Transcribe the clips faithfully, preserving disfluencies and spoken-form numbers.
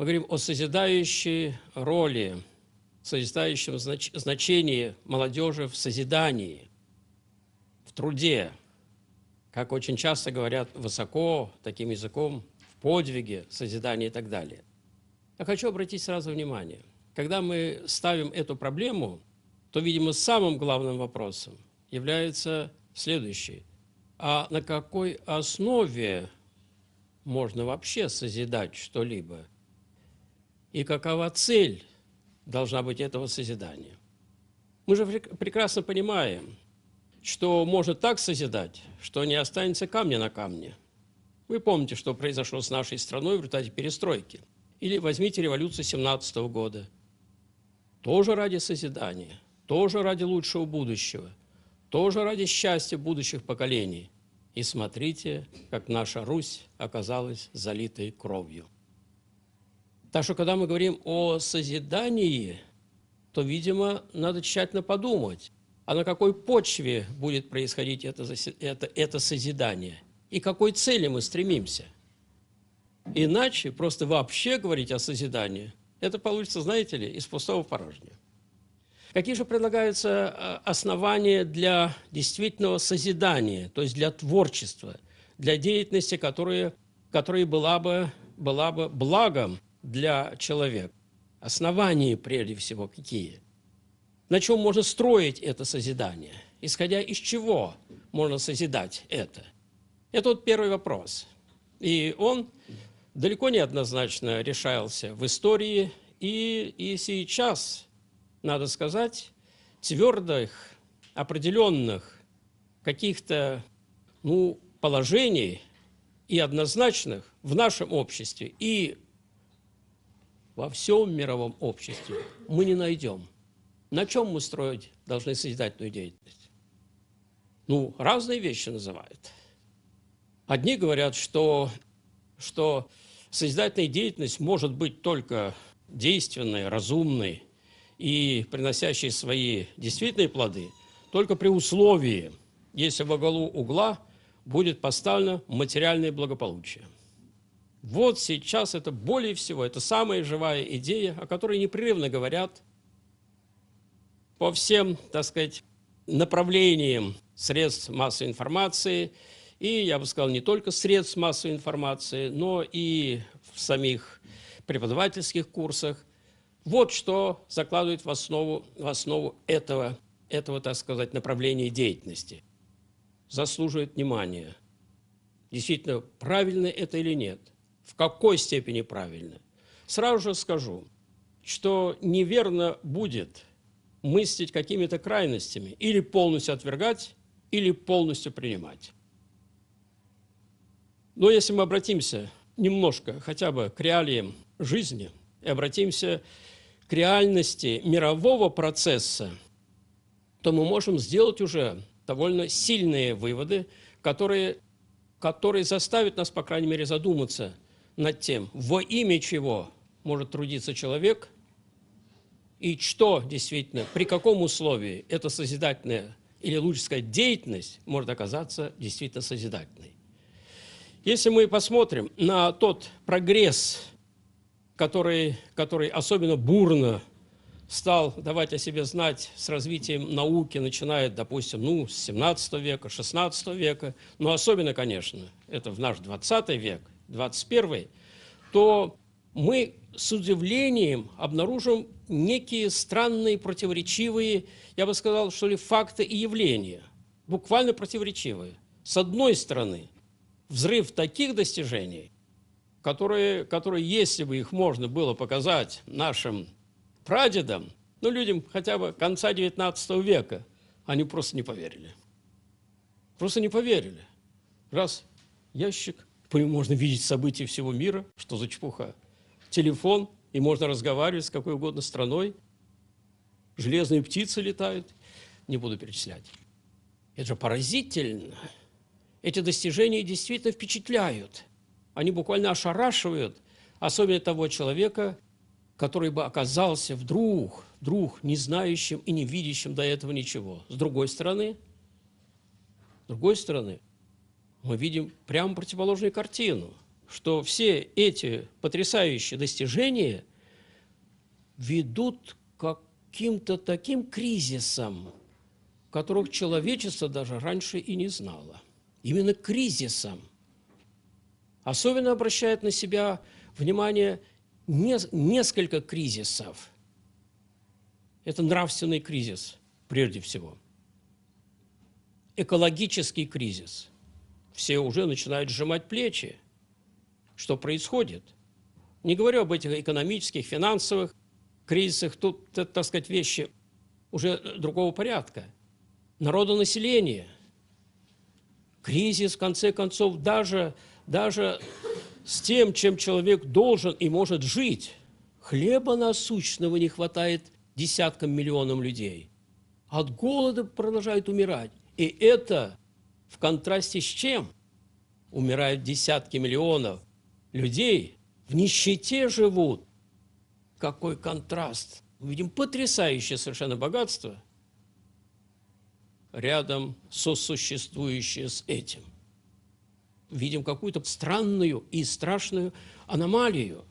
Мы говорим о созидающей роли, созидающем знач значении молодежи в созидании, в труде, как очень часто говорят высоко, таким языком, в подвиге, созидании и так далее. Я хочу обратить сразу внимание. Когда мы ставим эту проблему, то, видимо, самым главным вопросом является следующий. А на какой основе можно вообще созидать что-либо? И какова цель должна быть этого созидания? Мы же прекрасно понимаем, что можно так созидать, что не останется камня на камне. Вы помните, что произошло с нашей страной в результате перестройки. Или возьмите революцию семнадцатого года. Тоже ради созидания, тоже ради лучшего будущего, тоже ради счастья будущих поколений. И смотрите, как наша Русь оказалась залитой кровью. Так что, когда мы говорим о созидании, то, видимо, надо тщательно подумать, а на какой почве будет происходить это, это, это созидание и к какой цели мы стремимся. Иначе просто вообще говорить о созидании, это получится, знаете ли, из пустого в порожнее. Какие же предлагаются основания для действительного созидания, то есть для творчества, для деятельности, которая, которая была бы, была бы благом для человека? Основания, прежде всего, какие? На чем можно строить это созидание? Исходя из чего можно созидать это? Это вот первый вопрос. И он далеко не однозначно решался в истории, и, и сейчас, надо сказать, твердых, определенных каких-то ну, положений и однозначных в нашем обществе и во всем мировом обществе мы не найдем. На чем мы строить должны созидательную деятельность? Ну, разные вещи называют. Одни говорят, что, что созидательная деятельность может быть только действенной, разумной и приносящей свои действительные плоды только при условии, если во главу угла будет поставлено материальное благополучие. Вот сейчас это более всего, это самая живая идея, о которой непрерывно говорят по всем, так сказать, направлениям средств массовой информации, и, я бы сказал, не только средств массовой информации, но и в самих преподавательских курсах. Вот что закладывает в основу, в основу этого, этого, так сказать, направления деятельности. Заслуживает внимания. Действительно, правильно это или нет? В какой степени правильно? Сразу же скажу, что неверно будет мыслить какими-то крайностями, или полностью отвергать, или полностью принимать. Но если мы обратимся немножко хотя бы к реалиям жизни и обратимся к реальности мирового процесса, то мы можем сделать уже довольно сильные выводы, которые, которые заставят нас, по крайней мере, задуматься над тем, во имя чего может трудиться человек, и что действительно, при каком условии эта созидательная, или лучше сказать, деятельность может оказаться действительно созидательной. Если мы посмотрим на тот прогресс, который, который особенно бурно стал давать о себе знать с развитием науки, начиная, допустим, ну, с семнадцатого века, шестнадцатого века, но особенно, конечно, это в наш двадцатый век, двадцать первый, то мы с удивлением обнаружим некие странные, противоречивые, я бы сказал, что ли, факты и явления, буквально противоречивые. С одной стороны, взрыв таких достижений, которые, которые, если бы их можно было показать нашим прадедам, ну, людям хотя бы конца девятнадцатого века, они просто не поверили. Просто не поверили. Раз ящик, по нему можно видеть события всего мира, что за чепуха. Телефон, и можно разговаривать с какой угодно страной. Железные птицы летают. Не буду перечислять. Это же поразительно. Эти достижения действительно впечатляют. Они буквально ошарашивают, особенно того человека, который бы оказался вдруг, вдруг не знающим и не видящим до этого ничего. С другой стороны, с другой стороны, мы видим прямо противоположную картину. что все эти потрясающие достижения ведут к каким-то таким кризисам, которых человечество даже раньше и не знало. Именно кризисам. Особенно обращает на себя внимание не, несколько кризисов. Это нравственный кризис, прежде всего. Экологический кризис. Все уже начинают сжимать плечи. Что происходит? Не говорю об этих экономических, финансовых кризисах. Тут, так сказать, вещи уже другого порядка. Народонаселение. Кризис, в конце концов, даже, даже с тем, чем человек должен и может жить. Хлеба насущного не хватает десяткам миллионам людей. От голода продолжают умирать. И это в контрасте с чем? Умирают десятки миллионов людей, в нищете живут. Какой контраст! Мы видим потрясающее совершенно богатство рядом сосуществующее с этим. Видим какую-то странную и страшную аномалию.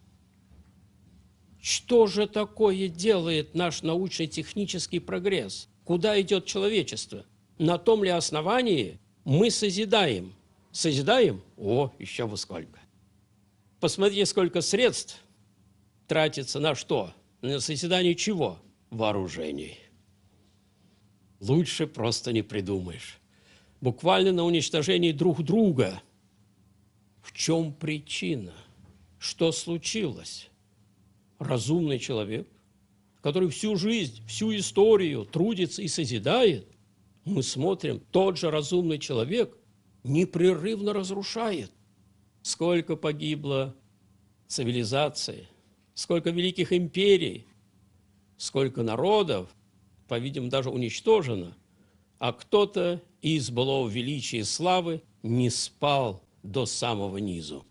Что же такое делает наш научно-технический прогресс? Куда идет человечество? На том ли основании мы созидаем? Созидаем? О, еще во сколько. Посмотрите, сколько средств тратится на что? На созидание чего? Вооружений. Лучше просто не придумаешь. Буквально на уничтожении друг друга. В чем причина? Что случилось? Разумный человек, который всю жизнь, всю историю трудится и созидает, мы смотрим, тот же разумный человек непрерывно разрушает. Сколько погибло цивилизаций, сколько великих империй, сколько народов, по-видимому, даже уничтожено, а кто-то из былого величия и славы не спал до самого низу.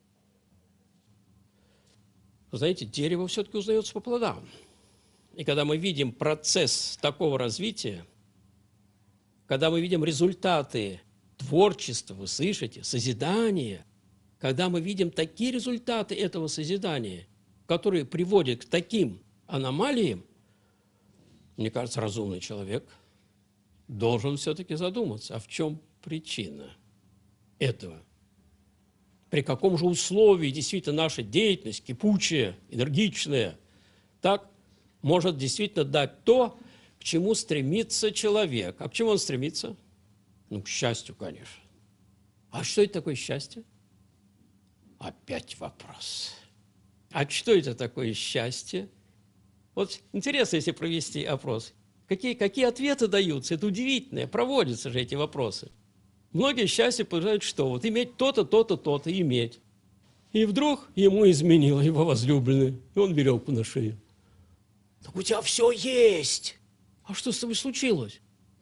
Вы знаете, дерево все-таки узнается по плодам. И когда мы видим процесс такого развития, когда мы видим результаты творчества, вы слышите, созидания, когда мы видим такие результаты этого созидания, которые приводят к таким аномалиям, мне кажется, разумный человек должен все-таки задуматься, а в чем причина этого? При каком же условии действительно наша деятельность, кипучая, энергичная, так может действительно дать то, к чему стремится человек. А к чему он стремится? Ну, к счастью, конечно. А что это такое счастье? Опять вопрос. А что это такое счастье? Вот интересно, если провести опрос. Какие, какие ответы даются? Это удивительно. Проводятся же эти вопросы. Многие счастье понимают, что вот иметь то-то, то-то, то-то, иметь. И вдруг ему изменила его возлюбленная, и он веревку на шею. Так у тебя все есть. А что с тобой случилось?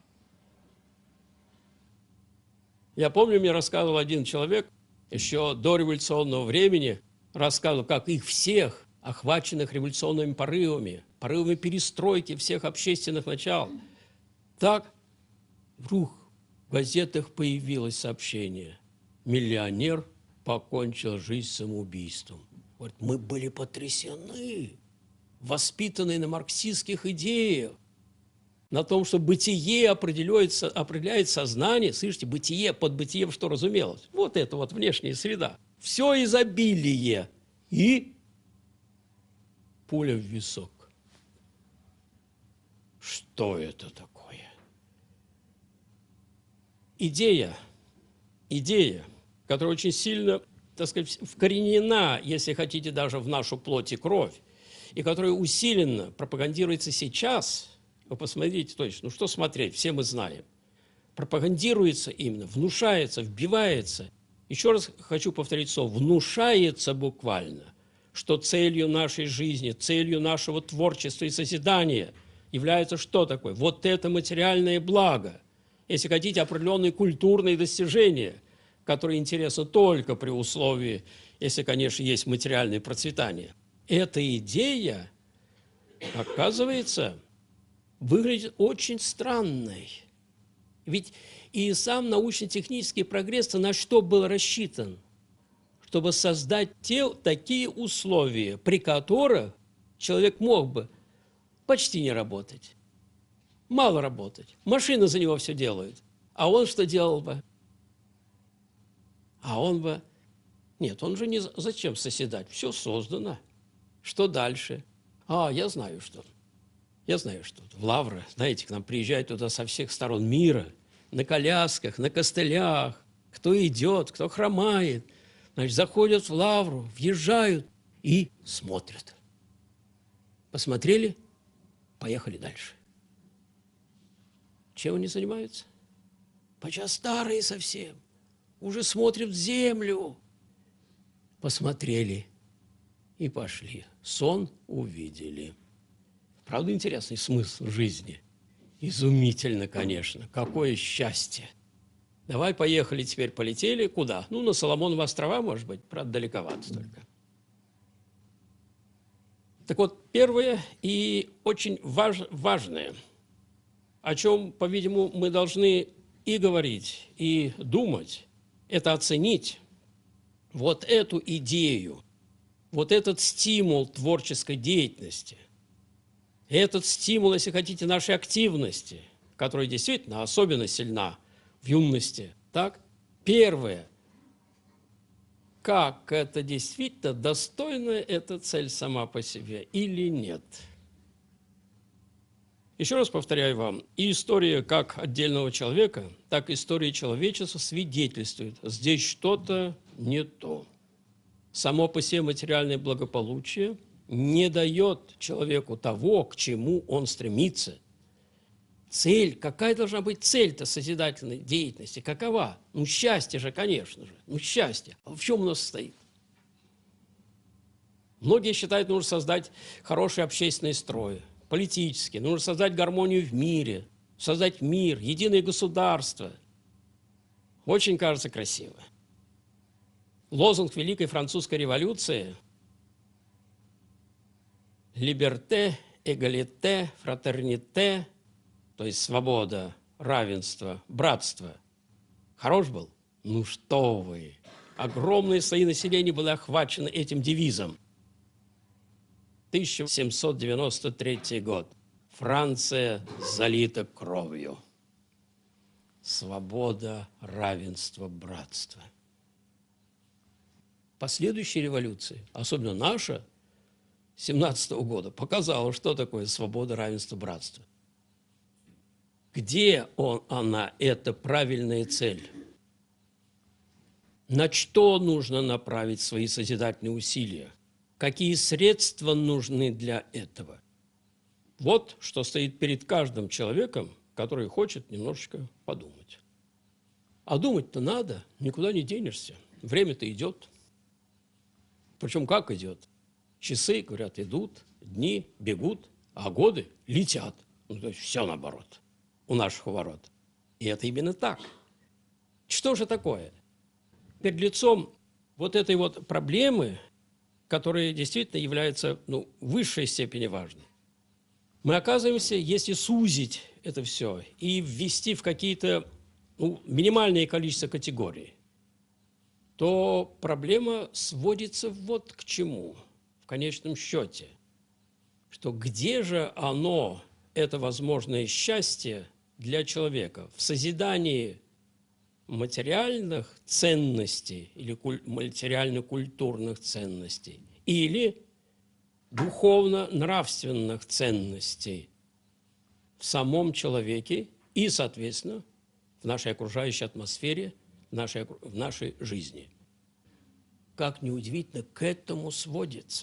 Я помню, мне рассказывал один человек, еще до революционного времени, рассказывал, как их всех, охваченных революционными порывами, порывами перестройки всех общественных начал, так вдруг в газетах появилось сообщение: миллионер покончил жизнь самоубийством. Говорит, мы были потрясены, воспитанные на марксистских идеях, на том, что бытие определяет, определяет сознание. Слышите, бытие, под бытием что разумелось? Вот это вот внешняя среда. Все изобилие. И пуля в висок. Что это такое? Идея, идея, которая очень сильно, так сказать, вкоренена, если хотите, даже в нашу плоть и кровь, и которая усиленно пропагандируется сейчас. Вы посмотрите точно, ну что смотреть, все мы знаем. Пропагандируется именно, внушается, вбивается. Еще раз хочу повторить слово, внушается буквально, что целью нашей жизни, целью нашего творчества и созидания является что такое? Вот это материальное благо. Если хотите, определенные культурные достижения, которые интересны только при условии, если, конечно, есть материальное процветание. Эта идея, оказывается, выглядит очень странной. Ведь и сам научно-технический прогресс на что был рассчитан? чтобы создать те, такие условия, при которых человек мог бы почти не работать, мало работать. Машина за него все делает. А он что делал бы? А он бы... Нет, он же не... Зачем созидать? Все создано. Что дальше? А, я знаю, что. Я знаю, что. В Лавры, знаете, к нам приезжают туда со всех сторон мира, на колясках, на костылях, кто идет, кто хромает. Значит, заходят в Лавру, въезжают и смотрят. Посмотрели, поехали дальше. Чем они занимаются? Подчас старые совсем, уже смотрят в землю. Посмотрели и пошли. Сон увидели. Правда, интересный смысл жизни. Изумительно, конечно. Какое счастье. Давай, поехали теперь, полетели. Куда? Ну, на Соломоновы острова, может быть. Правда, далековато только. Так вот, первое и очень важ, важное, о чем, по-видимому, мы должны и говорить, и думать, это оценить вот эту идею, вот этот стимул творческой деятельности, этот стимул, если хотите, нашей активности, которая действительно особенно сильна в юности. Так? Первое. Как это действительно достойная эта цель сама по себе или нет? Еще раз повторяю вам, и история как отдельного человека, так и история человечества свидетельствует, здесь что-то не то. Само по себе материальное благополучие не дает человеку того, к чему он стремится. Цель, какая должна быть цель-то созидательной деятельности? Какова? Ну, счастье же, конечно же. Ну, счастье. А в чем оно состоит? Многие считают, нужно создать хорошие общественные строи, политические. Нужно создать гармонию в мире, создать мир, единое государство. Очень кажется красиво. Лозунг Великой Французской революции «Либерте, эгалите, фратерните», то есть свобода, равенство, братство. Хорош был? Ну что вы! Огромные слои населения были охвачены этим девизом. тысяча семьсот девяносто третий год. Франция залита кровью. Свобода, равенство, братство. Последующие революции, особенно наша, семнадцатого года, показала, что такое свобода, равенство, братство. Где он, она, эта правильная цель? На что нужно направить свои созидательные усилия? Какие средства нужны для этого? Вот что стоит перед каждым человеком, который хочет немножечко подумать. А думать-то надо, никуда не денешься. Время-то идет. Причем как идет? Часы, говорят, идут, дни бегут, а годы летят. Ну, то есть все наоборот у наших ворот. И это именно так. Что же такое? Перед лицом вот этой вот проблемы, которая действительно является, ну, в высшей степени важной, мы оказываемся, если сузить это все и ввести в какие-то, ну, минимальное количество категорий, то проблема сводится вот к чему, в конечном счете, что где же оно, это возможное счастье для человека в созидании материальных ценностей или куль- материально-культурных ценностей или духовно-нравственных ценностей в самом человеке и, соответственно, в нашей окружающей атмосфере, в нашей, в нашей жизни. Как неудивительно, к этому сводится.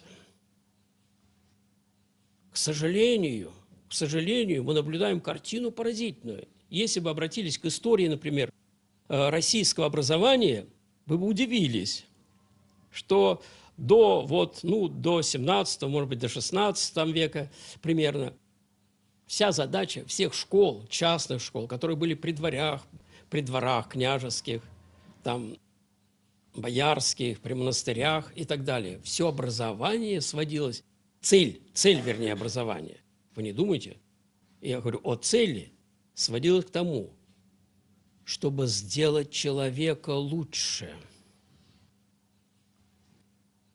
К сожалению, к сожалению, мы наблюдаем картину поразительную. Если бы обратились к истории, например, российского образования, вы бы удивились, что до, вот, ну, до семнадцатого, может быть, до шестнадцатого века примерно вся задача всех школ, частных школ, которые были при дворах, при дворах княжеских, там, боярских, при монастырях и так далее, все образование сводилось, цель, цель, вернее, образования. Вы не думайте? Я говорю о цели, сводилось к тому, чтобы сделать человека лучше.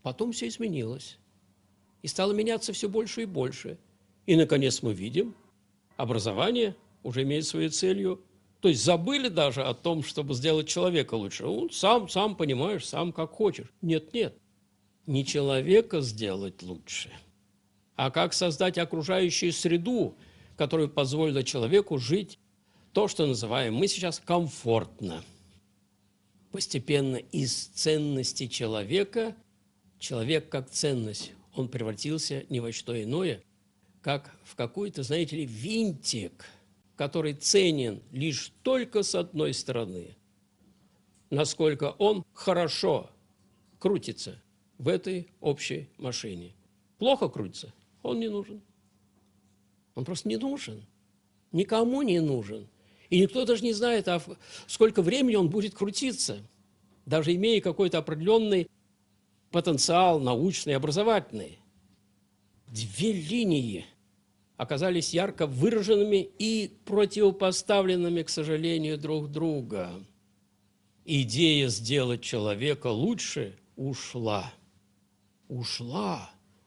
Потом все изменилось. И стало меняться все больше и больше. И, наконец, мы видим, образование уже имеет своей целью. То есть забыли даже о том, чтобы сделать человека лучше. Он сам, сам понимаешь, сам как хочешь. Нет, нет. Не человека сделать лучше, а как создать окружающую среду, которая позволит человеку жить то, что называем мы сейчас комфортно. Постепенно из ценности человека, человек как ценность, он превратился ни во что иное, как в какой-то, знаете ли, винтик, который ценен лишь только с одной стороны, насколько он хорошо крутится в этой общей машине. Плохо крутится, он не нужен. Он просто не нужен. Никому не нужен. И никто даже не знает, а сколько времени он будет крутиться, даже имея какой-то определенный потенциал научный, образовательный. Две линии оказались ярко выраженными и противопоставленными, к сожалению, друг друга. Идея сделать человека лучше ушла. Ушла.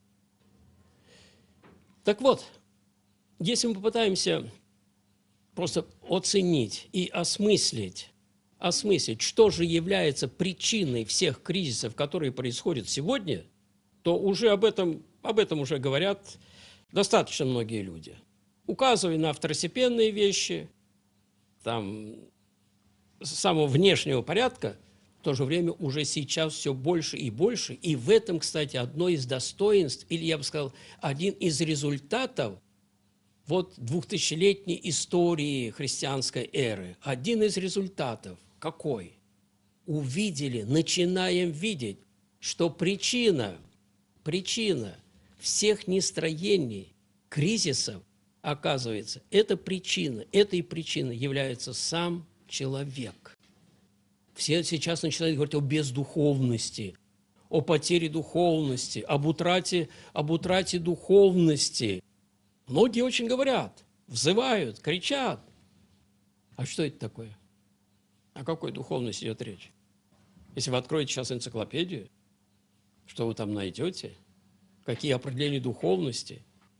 Так вот, если мы попытаемся просто оценить и осмыслить, осмыслить, что же является причиной всех кризисов, которые происходят сегодня, то уже об этом, об этом уже говорят достаточно многие люди. Указывая на второстепенные вещи, там, самого внешнего порядка, в то же время уже сейчас все больше и больше. И в этом, кстати, одно из достоинств, или я бы сказал, один из результатов вот двухтысячелетней истории христианской эры. Один из результатов какой? Увидели, начинаем видеть, что причина, причина всех нестроений, кризисов, оказывается, эта причина, этой причиной является сам человек. Все сейчас начинают говорить о бездуховности, о потере духовности, об утрате, об утрате духовности. Многие очень говорят, взывают, кричат. А что это такое? О какой духовности идет речь? Если вы откроете сейчас энциклопедию, что вы там найдете? Какие определения духовности?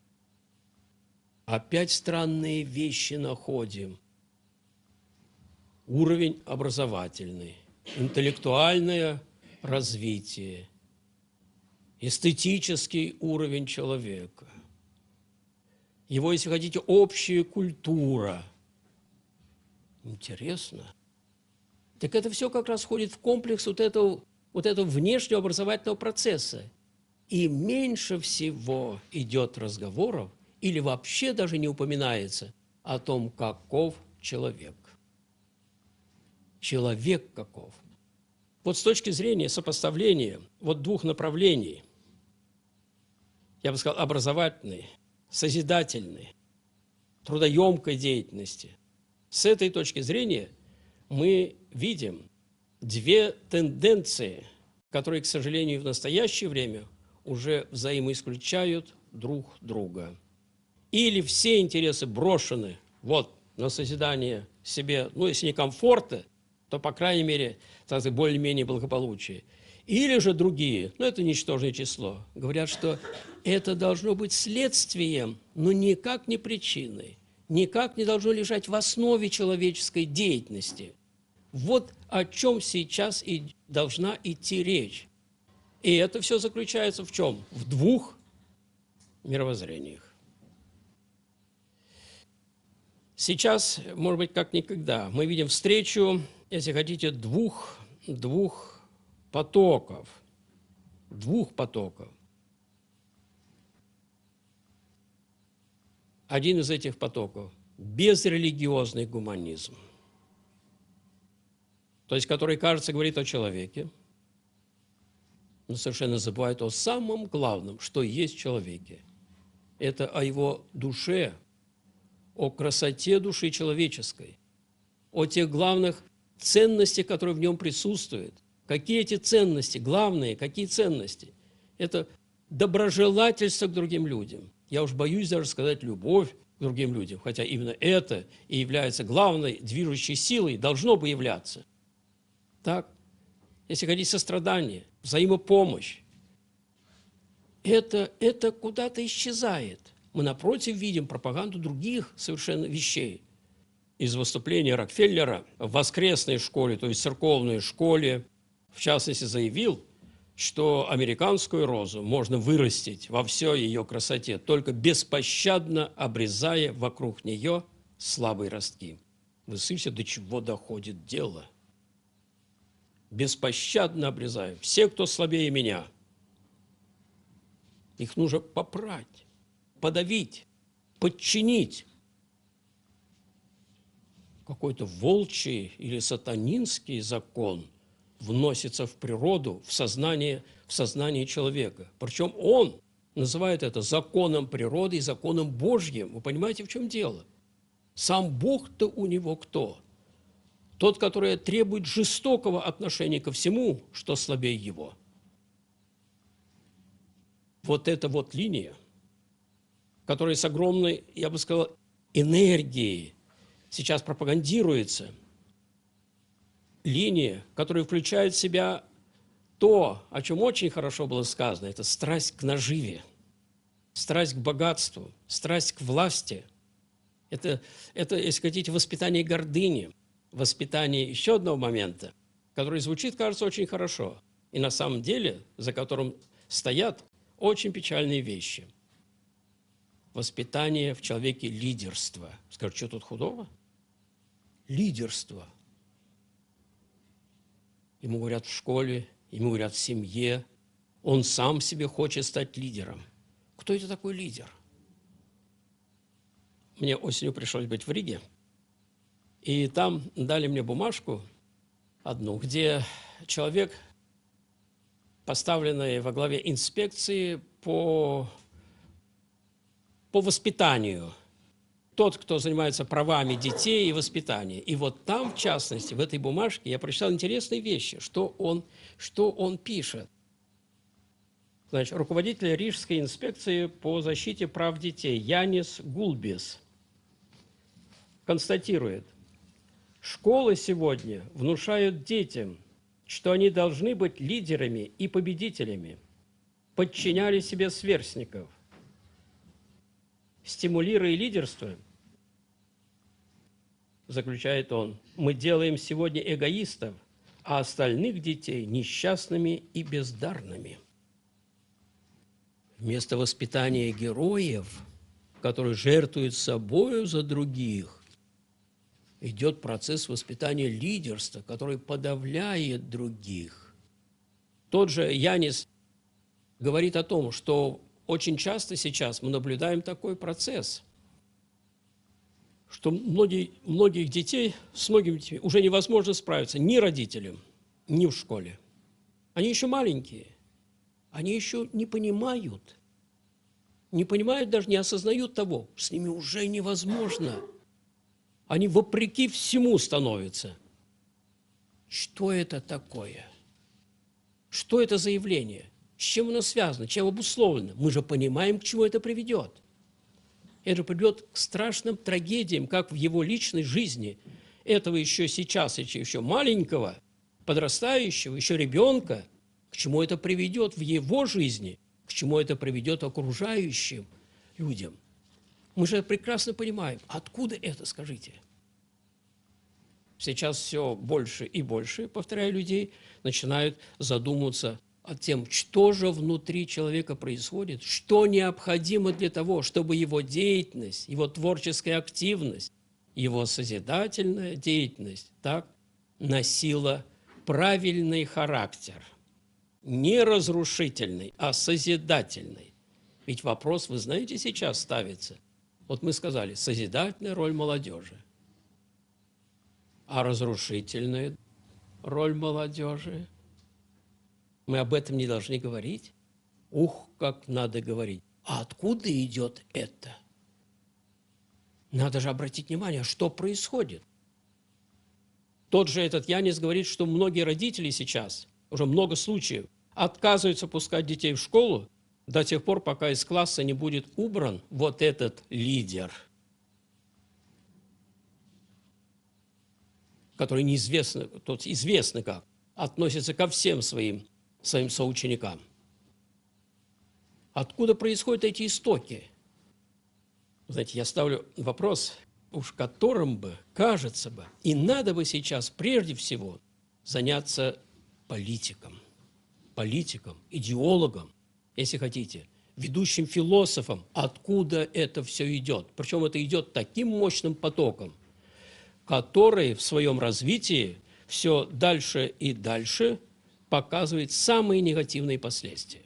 Опять странные вещи находим. Уровень образовательный, интеллектуальное развитие, эстетический уровень человека, его, если хотите, общая культура. Интересно. Так это все как раз входит в комплекс вот этого, вот этого внешнего образовательного процесса. И меньше всего идет разговоров, или вообще даже не упоминается о том, каков человек. Человек каков. Вот с точки зрения сопоставления вот двух направлений, я бы сказал, образовательной, созидательной, трудоемкой деятельности, с этой точки зрения мы видим две тенденции, которые, к сожалению, в настоящее время уже взаимоисключают друг друга. Или все интересы брошены вот на созидание себе, ну, если не комфорта, то, по крайней мере, так сказать, более-менее благополучия. Или же другие, ну, это ничтожное число, говорят, что это должно быть следствием, но никак не причиной, никак не должно лежать в основе человеческой деятельности. Вот о чем сейчас и должна идти речь. И это все заключается в чем? В двух мировоззрениях. Сейчас, может быть, как никогда, мы видим встречу, если хотите, двух, двух потоков. Двух потоков. Один из этих потоков – безрелигиозный гуманизм, то есть который, кажется, говорит о человеке, но совершенно забывает о самом главном, что есть в человеке. Это о его душе, о красоте души человеческой, о тех главных ценностях, которые в нем присутствуют. Какие эти ценности? Главные, какие ценности? Это доброжелательство к другим людям. Я уж боюсь даже сказать любовь к другим людям, хотя именно это и является главной движущей силой, должно бы являться. Так, если хотите, сострадание, взаимопомощь, это, это куда-то исчезает. Мы, напротив, видим пропаганду других совершенно вещей. Из выступления Рокфеллера в воскресной школе, то есть церковной школе, в частности, заявил, что американскую розу можно вырастить во всей ее красоте, только беспощадно обрезая вокруг нее слабые ростки. Вы слышите, до чего доходит дело? Беспощадно обрезаю. Все, кто слабее меня, их нужно попрать, подавить, подчинить. Какой-то волчий или сатанинский закон вносится в природу, в сознание, в сознание человека. Причем он называет это законом природы и законом Божьим. Вы понимаете, в чем дело? Сам Бог-то у него кто? Тот, который требует жестокого отношения ко всему, что слабее его. Вот эта вот линия, которая с огромной, я бы сказал, энергией сейчас пропагандируется, линия, которая включает в себя то, о чем очень хорошо было сказано, это страсть к наживе, страсть к богатству, страсть к власти. Это, это, если хотите, воспитание гордыни, воспитание еще одного момента, который звучит, кажется, очень хорошо, и на самом деле, за которым стоят очень печальные вещи. Воспитание в человеке лидерства. Скажут, что тут худого? Лидерство. Ему говорят в школе, ему говорят в семье. Он сам себе хочет стать лидером. Кто это такой лидер? Мне осенью пришлось быть в Риге, и там дали мне бумажку одну, где человек, поставленный во главе инспекции по, по воспитанию, тот, кто занимается правами детей и воспитанием. И вот там, в частности, в этой бумажке я прочитал интересные вещи, что он, что он пишет. Значит, руководитель Рижской инспекции по защите прав детей Янис Гулбис констатирует: школы сегодня внушают детям, что они должны быть лидерами и победителями, подчиняли себе сверстников. Стимулируя лидерство, заключает он, мы делаем сегодня эгоистов, а остальных детей несчастными и бездарными. Вместо воспитания героев, которые жертвуют собою за других, идет процесс воспитания лидерства, который подавляет других. Тот же Янис говорит о том, что очень часто сейчас мы наблюдаем такой процесс, что многие, многих детей, с многими детьми уже невозможно справиться ни родителям, ни в школе. Они еще маленькие, они еще не понимают, не понимают, даже не осознают того, с ними уже невозможно. Они вопреки всему становятся. Что это такое? Что это за явление? С чем оно связано? Чем обусловлено? Мы же понимаем, к чему это приведет. Это приведет к страшным трагедиям, как в его личной жизни, этого еще сейчас, еще маленького, подрастающего, еще ребенка, к чему это приведет в его жизни, к чему это приведет окружающим людям. Мы же прекрасно понимаем, откуда это, скажите? Сейчас все больше и больше, повторяю, людей начинают задумываться о том, что же внутри человека происходит, что необходимо для того, чтобы его деятельность, его творческая активность, его созидательная деятельность так носила правильный характер, не разрушительный, а созидательный. Ведь вопрос, вы знаете, сейчас ставится. Вот мы сказали, созидательная роль молодежи, а разрушительная роль молодежи. Мы об этом не должны говорить. Ух, как надо говорить. А откуда идет это? Надо же обратить внимание, что происходит. Тот же этот Янис говорит, что многие родители сейчас, уже много случаев, отказываются пускать детей в школу до тех пор, пока из класса не будет убран вот этот лидер, который неизвестно, тот известно как, относится ко всем своим, своим соученикам. Откуда происходят эти истоки? Знаете, я ставлю вопрос, уж которым бы, кажется бы, и надо бы сейчас прежде всего заняться политиком, политиком, идеологом, если хотите, ведущим философом, откуда это все идет. Причем это идет таким мощным потоком, который в своем развитии все дальше и дальше показывает самые негативные последствия.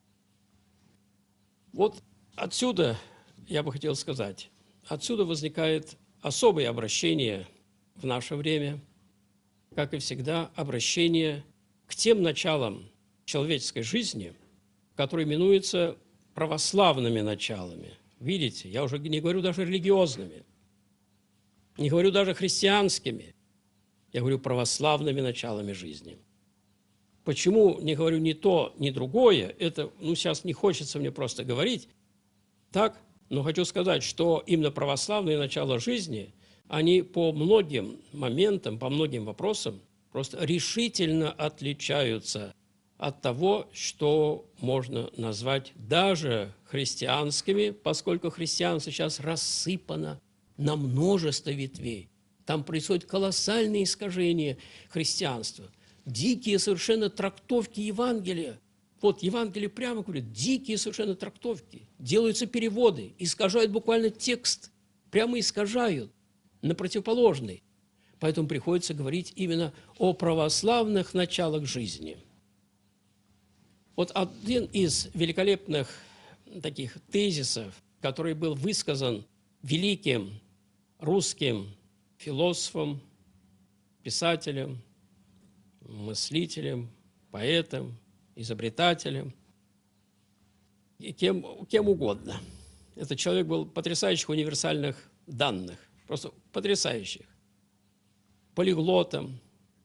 Вот отсюда, я бы хотел сказать, отсюда возникает особое обращение в наше время, как и всегда, обращение к тем началам человеческой жизни, которые именуются православными началами. Видите, я уже не говорю даже религиозными, не говорю даже христианскими, я говорю православными началами жизни. Почему не говорю ни то, ни другое, это, ну, сейчас не хочется мне просто говорить так, но хочу сказать, что именно православные начала жизни, они по многим моментам, по многим вопросам просто решительно отличаются от того, что можно назвать даже христианскими, поскольку христианство сейчас рассыпано на множество ветвей. Там происходит колоссальное искажение христианства, дикие совершенно трактовки Евангелия. Вот Евангелие прямо говорит, дикие совершенно трактовки. Делаются переводы, искажают буквально текст, прямо искажают на противоположный. Поэтому приходится говорить именно о православных началах жизни. Вот один из великолепных таких тезисов, который был высказан великим русским философом, писателем, мыслителем, поэтом, изобретателем, и кем, кем угодно. Этот человек был потрясающих универсальных данных, просто потрясающих. Полиглотом,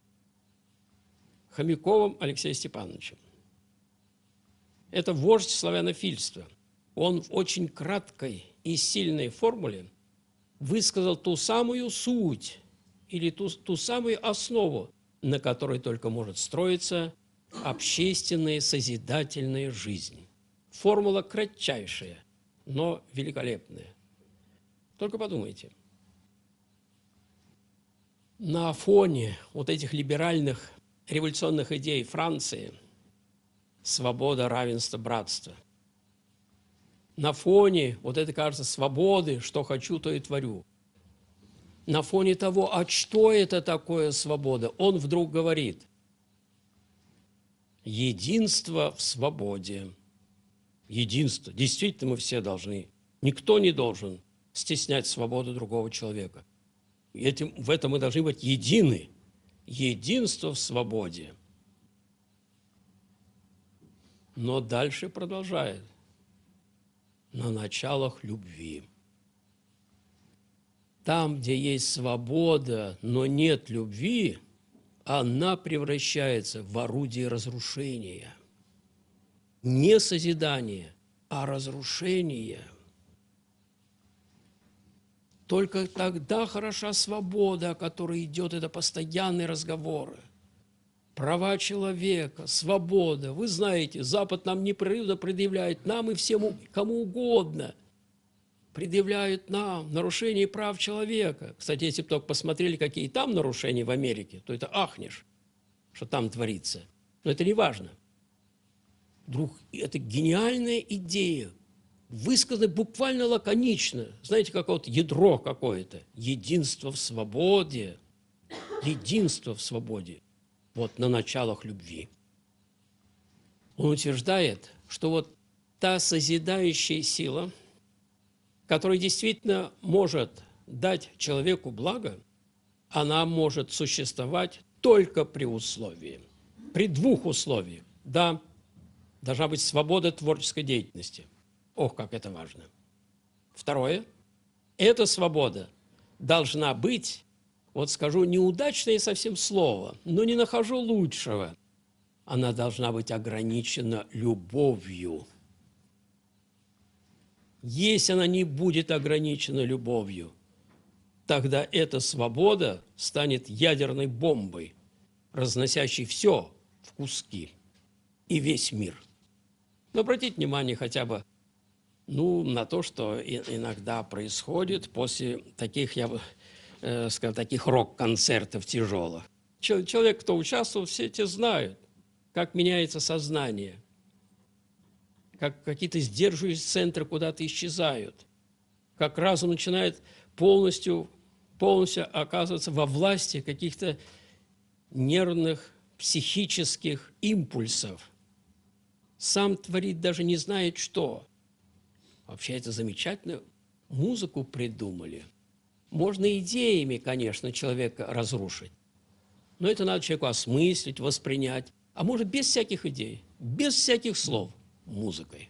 Хомяковым Алексеем Степановичем. Это вождь славянофильства. Он в очень краткой и сильной формуле высказал ту самую суть или ту, ту самую основу, на которой только может строиться общественная созидательная жизнь. Формула кратчайшая, но великолепная. Только подумайте. На фоне вот этих либеральных революционных идей Франции свобода, равенство, братство. На фоне вот этой, кажется, свободы, что хочу, то и творю. На фоне того, а что это такое свобода, он вдруг говорит: единство в свободе. Единство. Действительно, мы все должны. Никто не должен стеснять свободу другого человека. Этим, в этом мы должны быть едины. Единство в свободе. Но дальше продолжает. На началах любви. Там, где есть свобода, но нет любви, она превращается в орудие разрушения. Не созидания, а разрушения. Только тогда хороша свобода, о которой идет это постоянные разговоры. Права человека, свобода. Вы знаете, Запад нам непрерывно предъявляет, нам и всем, кому угодно, предъявляют нам нарушение прав человека. Кстати, если бы только посмотрели, какие там нарушения в Америке, то это ахнешь, что там творится. Но это не важно. Вдруг это гениальная идея, высказанная буквально лаконично. Знаете, как вот ядро какое-то. Единство в свободе. Единство в свободе. Вот на началах любви. Он утверждает, что вот та созидающая сила, которая действительно может дать человеку благо, она может существовать только при условии. При двух условиях. Да, должна быть свобода творческой деятельности. Ох, как это важно. Второе. Эта свобода должна быть, вот скажу неудачное совсем слово, но не нахожу лучшего. Она должна быть ограничена любовью. Если она не будет ограничена любовью, тогда эта свобода станет ядерной бомбой, разносящей все в куски и весь мир. Но обратите внимание хотя бы ну, на то, что и, иногда происходит после таких, я бы э, сказал, таких рок-концертов тяжелых. Чел- человек, кто участвовал, все эти знают, как меняется сознание, как какие-то сдерживающие центры куда-то исчезают, как разум начинает полностью, полностью оказываться во власти каких-то нервных, психических импульсов. Сам творит, даже не знает, что. Вообще это замечательно. Музыку придумали. Можно идеями, конечно, человека разрушить. Но это надо человеку осмыслить, воспринять. А может, без всяких идей, без всяких слов, музыкой.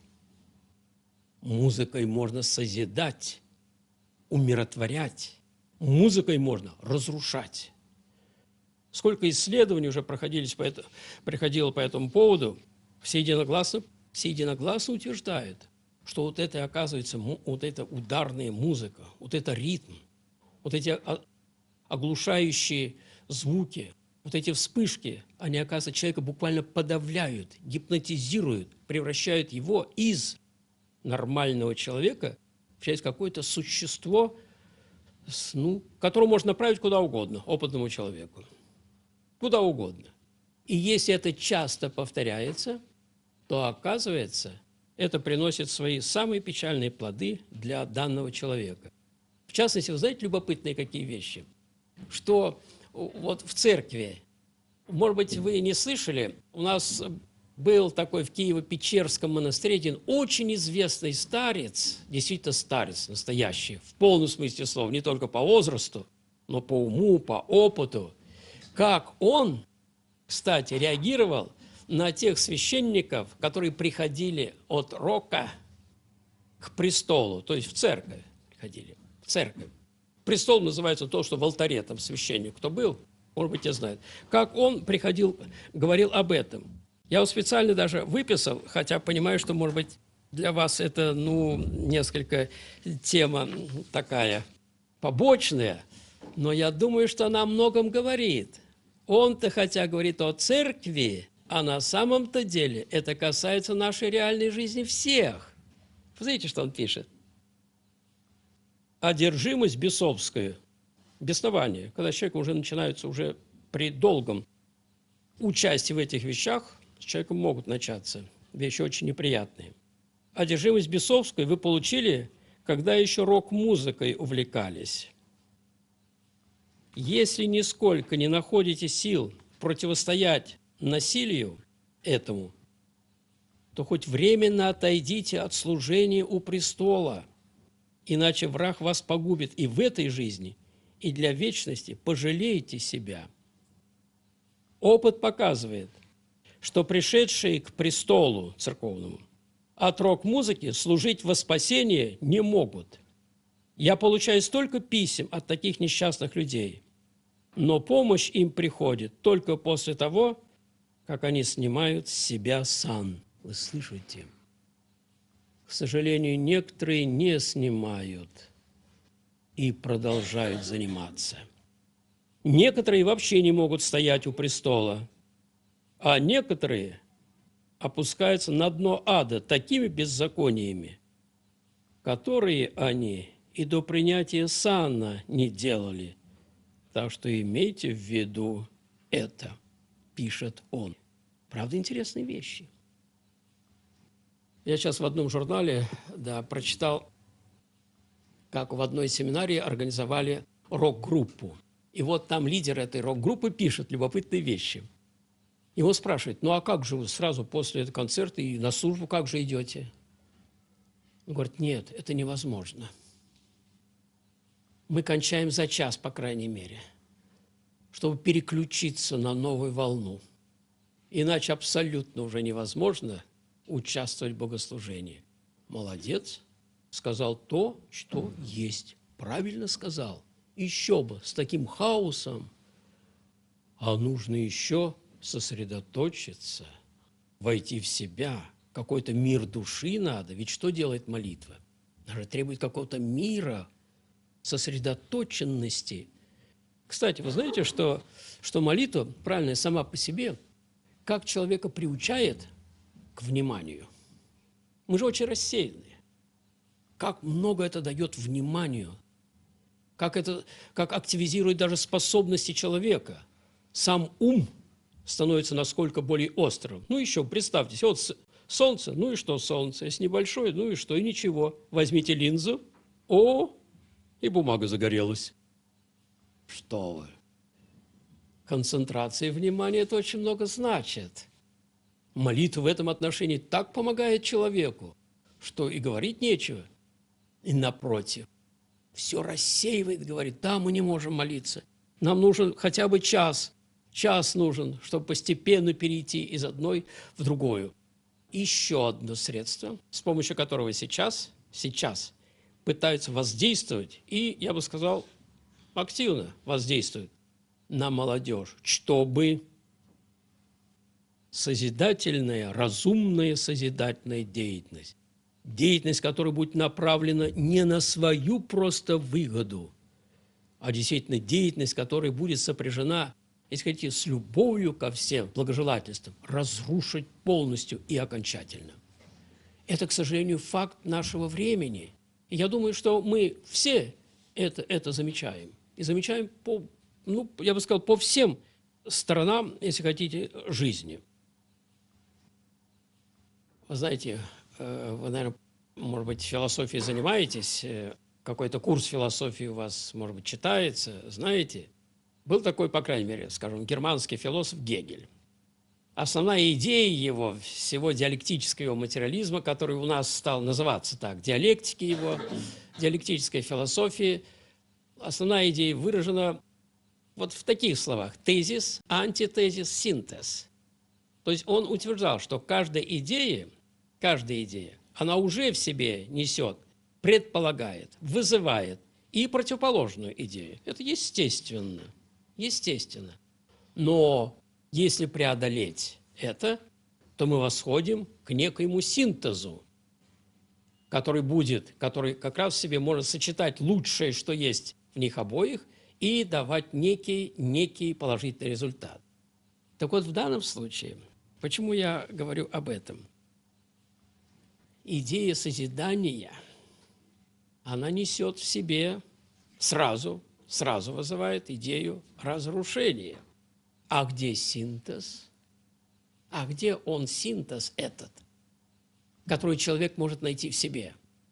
Музыкой можно созидать, умиротворять. Музыкой можно разрушать. Сколько исследований уже проходились по это, приходило по этому поводу, все единогласно, все единогласно утверждают, что вот это, оказывается, вот эта ударная музыка, вот это ритм, вот эти оглушающие звуки, вот эти вспышки, они, оказывается, человека буквально подавляют, гипнотизируют, превращают его из нормального человека в какое-то существо, ну, которое можно направить куда угодно, опытному человеку. Куда угодно. И если это часто повторяется, то, оказывается, это приносит свои самые печальные плоды для данного человека. В частности, вы знаете, любопытные какие вещи? Что вот в церкви, может быть, вы не слышали, у нас был такой в Киево-Печерском монастыре один очень известный старец, действительно старец настоящий, в полном смысле слова, не только по возрасту, но по уму, по опыту. Как он, кстати, реагировал на тех священников, которые приходили от рока к престолу, то есть в церковь приходили, в церковь. Престол называется то, что в алтаре там священник, кто был, может быть, те знают. Как он приходил, говорил об этом. Я вот специально даже выписал, хотя понимаю, что, может быть, для вас это, ну, несколько тема такая побочная, но я думаю, что она о многом говорит. Он-то хотя говорит о церкви, а на самом-то деле это касается нашей реальной жизни всех. Знаете, что он пишет? Одержимость бесовская, беснование, когда человек уже начинается уже при долгом участии в этих вещах, с человеком могут начаться вещи очень неприятные. Одержимость бесовскую вы получили, когда еще рок-музыкой увлекались. Если нисколько не находите сил противостоять насилию этому, то хоть временно отойдите от служения у престола, иначе враг вас погубит и в этой жизни, и для вечности пожалеете себя. Опыт показывает, что пришедшие к престолу церковному от рок-музыки служить во спасение не могут. Я получаю столько писем от таких несчастных людей, но помощь им приходит только после того, как они снимают с себя сан. Вы слышите? К сожалению, некоторые не снимают и продолжают заниматься. Некоторые вообще не могут стоять у престола, а некоторые опускаются на дно ада такими беззакониями, которые они и до принятия сана не делали. Так что имейте в виду это, пишет он. Правда, интересные вещи. Я сейчас в одном журнале да, прочитал, как в одной семинарии организовали рок-группу. И вот там лидер этой рок-группы пишет любопытные вещи. Его спрашивают, ну а как же вы сразу после этого концерта и на службу как же идете? Он говорит, нет, это невозможно. Мы кончаем за час, по крайней мере, чтобы переключиться на новую волну. Иначе абсолютно уже невозможно участвовать в богослужении. Молодец, сказал то, что есть. Правильно сказал. Еще бы, с таким хаосом. А нужно еще сосредоточиться, войти в себя. Какой-то мир души надо. Ведь что делает молитва? Она же требует какого-то мира, сосредоточенности. Кстати, вы знаете, что, что молитва, правильная сама по себе, как человека приучает к вниманию. Мы же очень рассеяны. Как много это дает вниманию, как это как активизирует даже способности человека. Сам ум становится насколько более острым. Ну еще, представьте, вот солнце, ну и что солнце, если небольшое, ну и что, и ничего. Возьмите линзу, о, и бумага загорелась. Что вы? Концентрация внимания – это очень много значит. Молитва в этом отношении так помогает человеку, что и говорить нечего. И напротив, все рассеивает, говорит, да, мы не можем молиться. Нам нужен хотя бы час. Час нужен, чтобы постепенно перейти из одной в другую. Еще одно средство, с помощью которого сейчас, сейчас пытаются воздействовать, и, я бы сказал, активно воздействуют на молодежь, чтобы созидательная, разумная созидательная деятельность, деятельность, которая будет направлена не на свою просто выгоду, а действительно деятельность, которая будет сопряжена, если хотите, с любовью ко всем, благожелательством, разрушить полностью и окончательно. Это, к сожалению, факт нашего времени. И я думаю, что мы все это, это замечаем. И замечаем по, ну, я бы сказал, по всем сторонам, если хотите, жизни. Вы знаете, вы, наверное, может быть, философией занимаетесь, какой-то курс философии у вас, может быть, читается, знаете. Был такой, по крайней мере, скажем, германский философ Гегель. Основная идея его, всего диалектического его материализма, который у нас стал называться так, диалектики его, диалектической философии, основная идея выражена вот в таких словах: тезис, антитезис, синтез. То есть он утверждал, что каждая идея, каждая идея, она уже в себе несет, предполагает, вызывает и противоположную идею. Это естественно. Естественно. Но если преодолеть это, то мы восходим к некоему синтезу, который будет, который как раз в себе может сочетать лучшее, что есть в них обоих, и давать некий, некий положительный результат. Так вот, в данном случае, почему я говорю об этом? Идея созидания, она несет в себе сразу, сразу вызывает идею разрушения. А где синтез? А где он, синтез этот, который человек может найти в себе?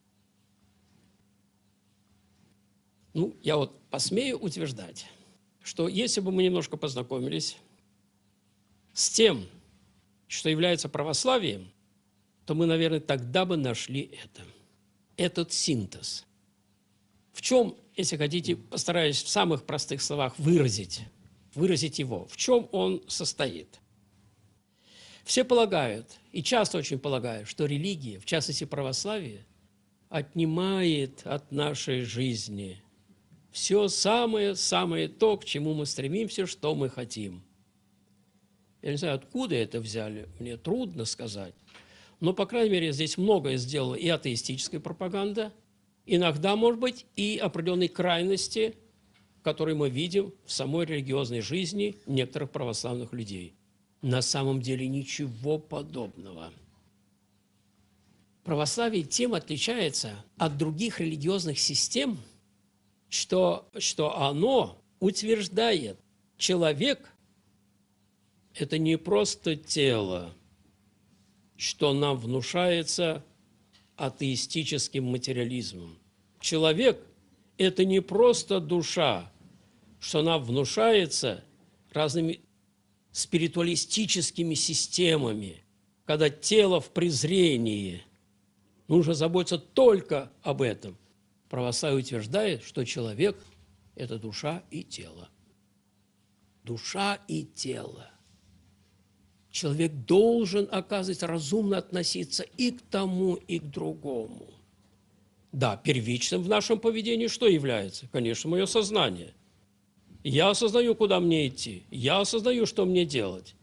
Ну, я вот посмею утверждать, что если бы мы немножко познакомились с тем, что является православием, то мы, наверное, тогда бы нашли это, этот синтез. В чем, если хотите, постараюсь в самых простых словах выразить, выразить его, в чем он состоит. Все полагают, и часто очень полагают, что религия, в частности православие, отнимает от нашей жизни все самое-самое то, к чему мы стремимся, что мы хотим. Я не знаю, откуда это взяли, мне трудно сказать. Но, по крайней мере, здесь многое сделала и атеистическая пропаганда, иногда, может быть, и определенные крайности, которые мы видим в самой религиозной жизни некоторых православных людей. На самом деле ничего подобного. Православие тем отличается от других религиозных систем, что, что оно утверждает, человек – это не просто тело, что нам внушается атеистическим материализмом. Человек – это не просто душа, что нам внушается разными спиритуалистическими системами, когда тело в презрении. Нужно заботиться только об этом. Православие утверждает, что человек – это душа и тело. Душа и тело. Человек должен, оказывается, разумно относиться и к тому, и к другому. Да, первичным в нашем поведении что является? Конечно, мое сознание. Я осознаю, куда мне идти. Я осознаю, что мне делать.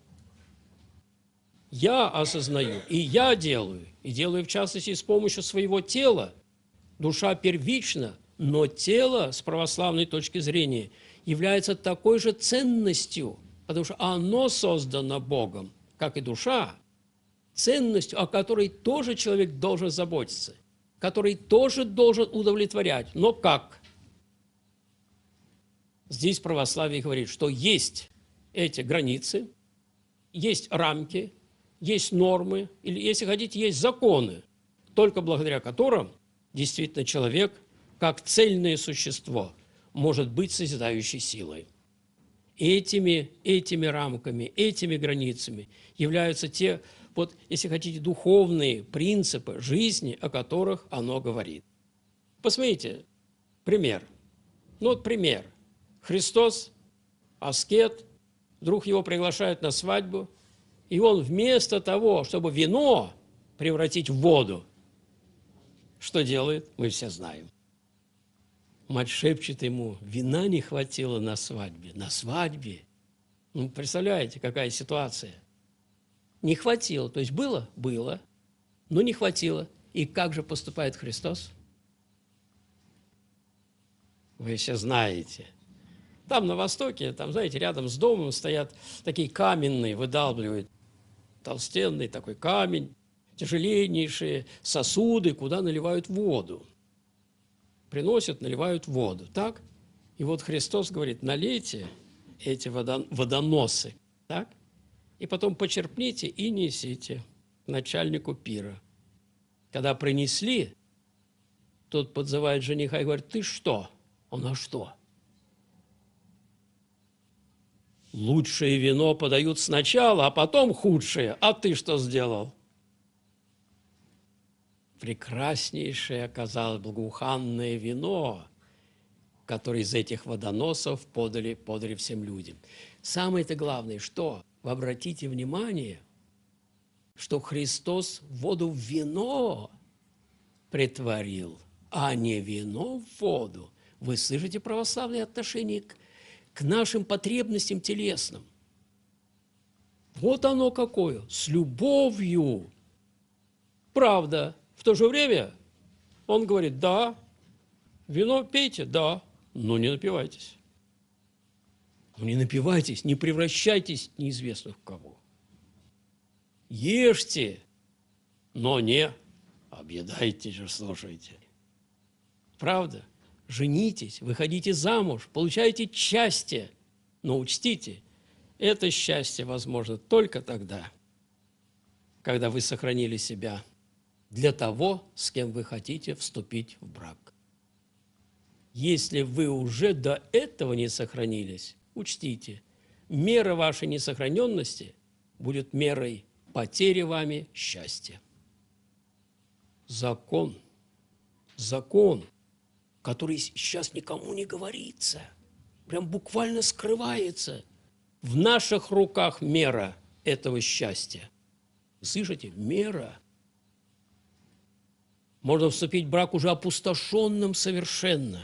Я осознаю, и я делаю. И делаю, в частности, с помощью своего тела. Душа первична, но тело, с православной точки зрения, является такой же ценностью, потому что оно создано Богом, как и душа. ценностью, о которой тоже человек должен заботиться, который тоже должен удовлетворять. Но как? Здесь православие говорит, что есть эти границы, есть рамки, есть нормы, или, если хотите, есть законы, только благодаря которым действительно человек, как цельное существо, может быть созидающей силой. Этими, этими рамками, этими границами являются те, вот, если хотите, духовные принципы жизни, о которых оно говорит. Посмотрите, пример. Ну вот пример. Христос, аскет, вдруг его приглашают на свадьбу, и он вместо того, чтобы вино превратить в воду, что делает, мы все знаем. Мать шепчет ему, вина не хватило на свадьбе. На свадьбе? Ну, представляете, какая ситуация? Не хватило. То есть было? Было. Но не хватило. И как же поступает Христос? Вы все знаете. Там на Востоке, там, знаете, рядом с домом стоят такие каменные, выдалбливают толстенный такой камень, тяжеленнейшие сосуды, куда наливают воду. Приносят, наливают воду, так? И вот Христос говорит, налейте эти водоносы, так? И потом почерпните и несите начальнику пира. Когда принесли, тот подзывает жениха и говорит, ты что? Он, а что? Лучшее вино подают сначала, а потом худшее. А ты что сделал? Прекраснейшее оказалось благоуханное вино, которое из этих водоносов подали, подали всем людям. Самое-то главное, что? Вы обратите внимание, что Христос воду в вино претворил, а не вино в воду. Вы слышите православные отношения к, к нашим потребностям телесным. Вот оно какое, с любовью. Правда. В то же время он говорит, да, вино пейте, да, но не напивайтесь. Ну, не напивайтесь, не превращайтесь неизвестно в кого. Ешьте, но не объедайтесь же, слушайте. Правда? Женитесь, выходите замуж, получаете счастье. Но учтите, это счастье возможно только тогда, когда вы сохранили себя для того, с кем вы хотите вступить в брак. Если вы уже до этого не сохранились, учтите, мера вашей несохраненности будет мерой потери вами счастья. Закон, закон, который сейчас никому не говорится, прям буквально скрывается. В наших руках мера этого счастья. Слышите? Мера. Можно вступить в брак уже опустошенным совершенно.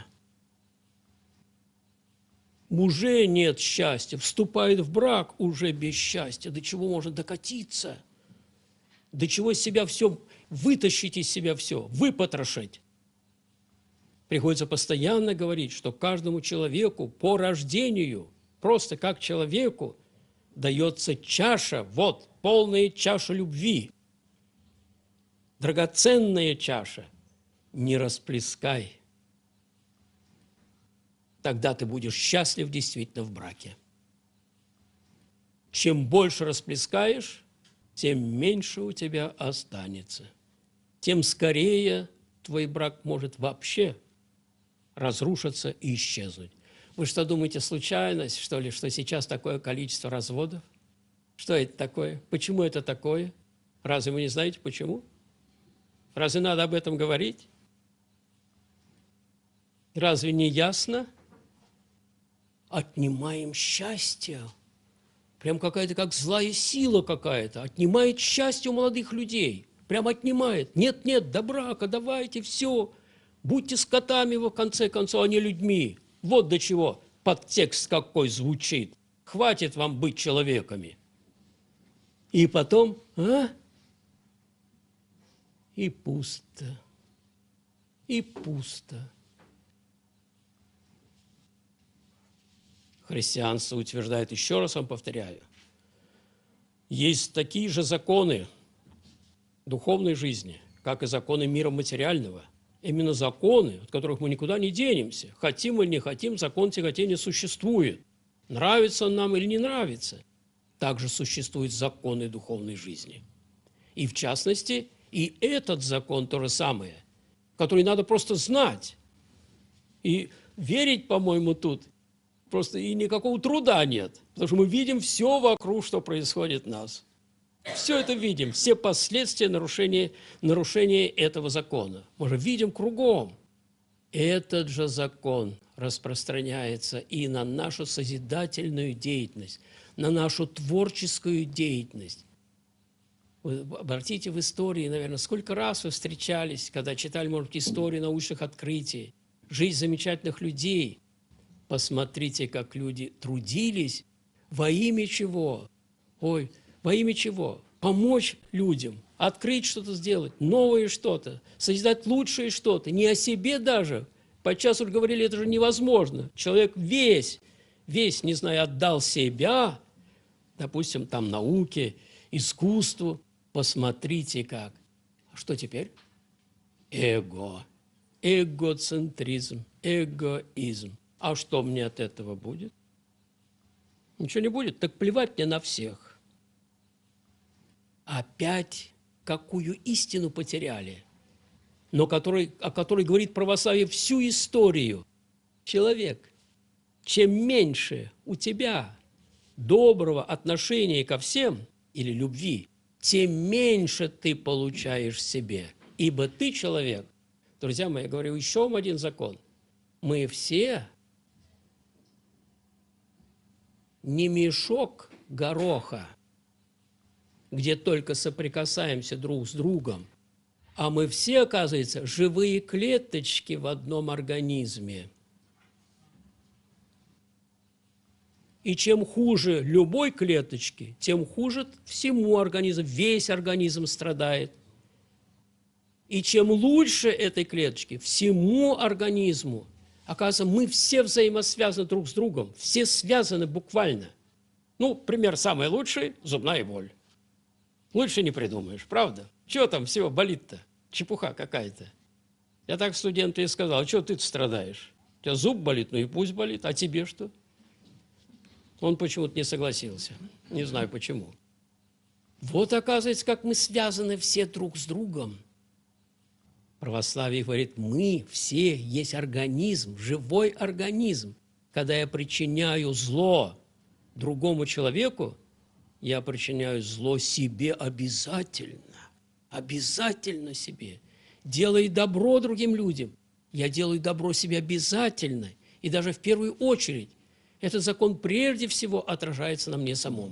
Уже нет счастья, вступает в брак уже без счастья. До чего можно докатиться? До чего из себя все, вытащить из себя все, выпотрошить? Приходится постоянно говорить, что каждому человеку по рождению, просто как человеку, дается чаша, вот, полная чаша любви. Драгоценная чаша, не расплескай. Тогда ты будешь счастлив действительно в браке. Чем больше расплескаешь, тем меньше у тебя останется. Тем скорее твой брак может вообще разрушиться и исчезнуть. Вы что думаете, случайность, что ли, что сейчас такое количество разводов? Что это такое? Почему это такое? Разве вы не знаете, почему? Разве надо об этом говорить? Разве не ясно? Отнимаем счастье. Прям какая-то как злая сила какая-то. Отнимает счастье у молодых людей. Прям отнимает. Нет, нет, до брака, давайте, все. Будьте скотами, в конце концов, а не людьми. Вот до чего подтекст какой звучит. Хватит вам быть человеками. И потом, а? И пусто, и пусто. Христианство утверждает, еще раз вам повторяю, есть такие же законы, духовной жизни, как и законы мира материального. Именно законы, от которых мы никуда не денемся. Хотим или не хотим, закон тяготения существует. Нравится он нам или не нравится. Также существуют законы духовной жизни. И в частности, и этот закон то же самое, который надо просто знать. И верить, по-моему, тут просто и никакого труда нет, потому что мы видим все вокруг, что происходит в нас. Все это видим, все последствия нарушения, нарушения этого закона. Мы же видим кругом. Этот же закон распространяется и на нашу созидательную деятельность, на нашу творческую деятельность. Вы обратите в истории, наверное, сколько раз вы встречались, когда читали, может быть, истории научных открытий, жизнь замечательных людей. Посмотрите, как люди трудились во имя чего? Ой, во имя чего? Помочь людям, открыть что-то, сделать, новое что-то, созидать лучшее что-то, не о себе даже. Подчас уже говорили, это же невозможно. Человек весь, весь, не знаю, отдал себя, допустим, там науке, искусству. Посмотрите как. А что теперь? Эго, эгоцентризм, эгоизм. А что мне от этого будет? Ничего не будет, так плевать мне на всех. Опять какую истину потеряли, но который, о которой говорит православие всю историю. Человек, чем меньше у тебя доброго отношения ко всем или любви, тем меньше ты получаешь себе. Ибо ты человек. Друзья мои, я говорю еще вам один закон. Мы все не мешок гороха, где только соприкасаемся друг с другом, а мы все, оказывается, живые клеточки в одном организме. И чем хуже любой клеточки, тем хуже всему организму, весь организм страдает. И чем лучше этой клеточки, всему организму, оказывается, мы все взаимосвязаны друг с другом, все связаны буквально. Ну, пример самый лучший – зубная боль. Лучше не придумаешь, правда? Чего там всего болит-то? Чепуха какая-то. Я так студенту и сказал, что ты страдаешь? У тебя зуб болит, ну и пусть болит, а тебе что? Он почему-то не согласился. Не знаю почему. Вот оказывается, как мы связаны все друг с другом. Православие говорит, мы все есть организм, живой организм. Когда я причиняю зло другому человеку, я причиняю зло себе обязательно. Обязательно себе. Делай добро другим людям. Я делаю добро себе обязательно. И даже в первую очередь. Этот закон прежде всего отражается на мне самом.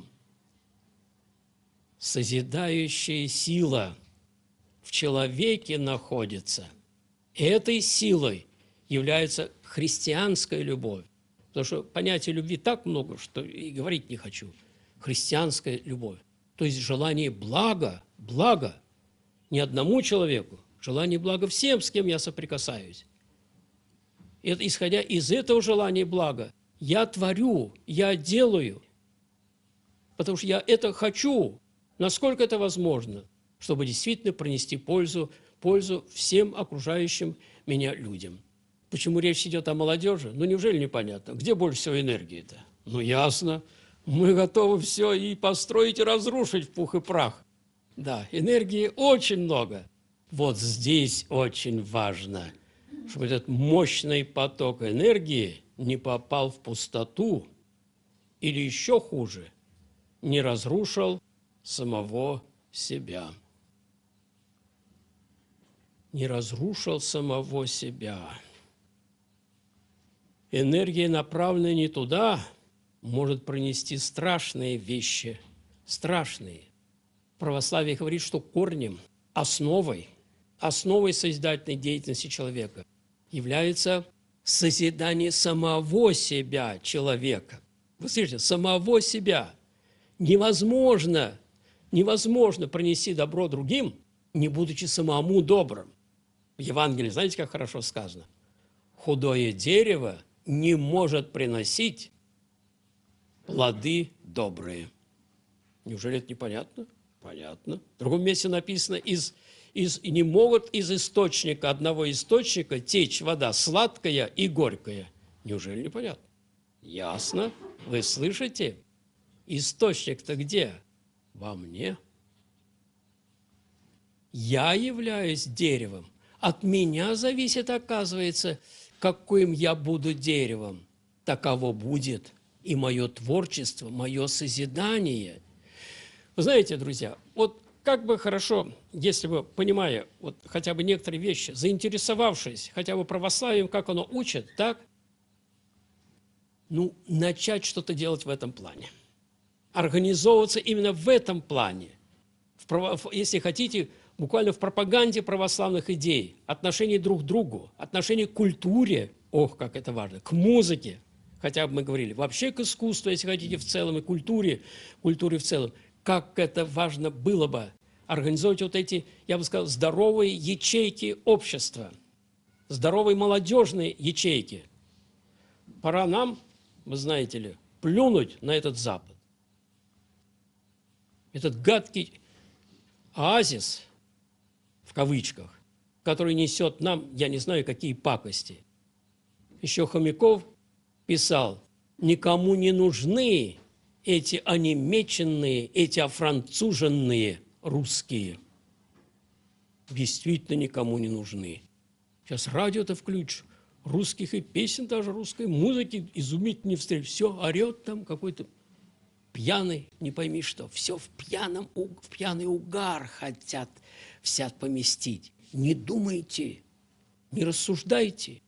Созидающая сила в человеке находится. Этой силой является христианская любовь. Потому что понятия любви так много, что и говорить не хочу. Христианская любовь. То есть желание блага, блага не одному человеку, желание блага всем, с кем я соприкасаюсь. И исходя из этого желания блага, я творю, я делаю, потому что я это хочу, насколько это возможно, чтобы действительно принести пользу, пользу всем окружающим меня людям. Почему речь идет о молодежи? Ну, неужели непонятно? Где больше всего энергии-то? Ну, ясно. Мы готовы все и построить, и разрушить в пух и прах. Да, энергии очень много. Вот здесь очень важно, чтобы этот мощный поток энергии не попал в пустоту или еще хуже, не разрушил самого себя. Не разрушил самого себя. Энергия, направленная не туда, может принести страшные вещи, страшные. Православие говорит, что корнем, основой, основой созидательной деятельности человека является созидание самого себя человека. Вы слышите, самого себя. Невозможно, невозможно принести добро другим, не будучи самому добрым. В Евангелии, знаете, как хорошо сказано? Худое дерево не может приносить плоды добрые. Неужели это непонятно? Понятно. В другом месте написано, из, из, не могут из источника, одного источника течь вода сладкая и горькая. Неужели непонятно? Ясно. Вы слышите? Источник-то где? Во мне. Я являюсь деревом. От меня зависит, оказывается, каким я буду деревом. Таково будет и мое творчество, мое созидание. Вы знаете, друзья, вот как бы хорошо, если бы, понимая вот хотя бы некоторые вещи, заинтересовавшись хотя бы православием, как оно учит, так, ну, начать что-то делать в этом плане. Организовываться именно в этом плане. В право, если хотите, буквально в пропаганде православных идей, отношений друг к другу, отношений к культуре, ох, как это важно, к музыке, хотя бы мы говорили, вообще к искусству, если хотите, в целом, и культуре, культуре в целом, как это важно было бы организовать вот эти, я бы сказал, здоровые ячейки общества, здоровые молодежные ячейки. Пора нам, вы знаете ли, плюнуть на этот Запад. Этот гадкий оазис, в кавычках, который несет нам, я не знаю, какие пакости. Еще Хомяков писал, никому не нужны эти онемеченные, эти офранцуженные русские. Действительно никому не нужны. Сейчас радио-то включишь, русских и песен, даже русской музыки изумительно не встретишь. Все орет там какой-то пьяный, не пойми что. Все в, пьяном, в пьяный угар хотят вся поместить. Не думайте, не рассуждайте.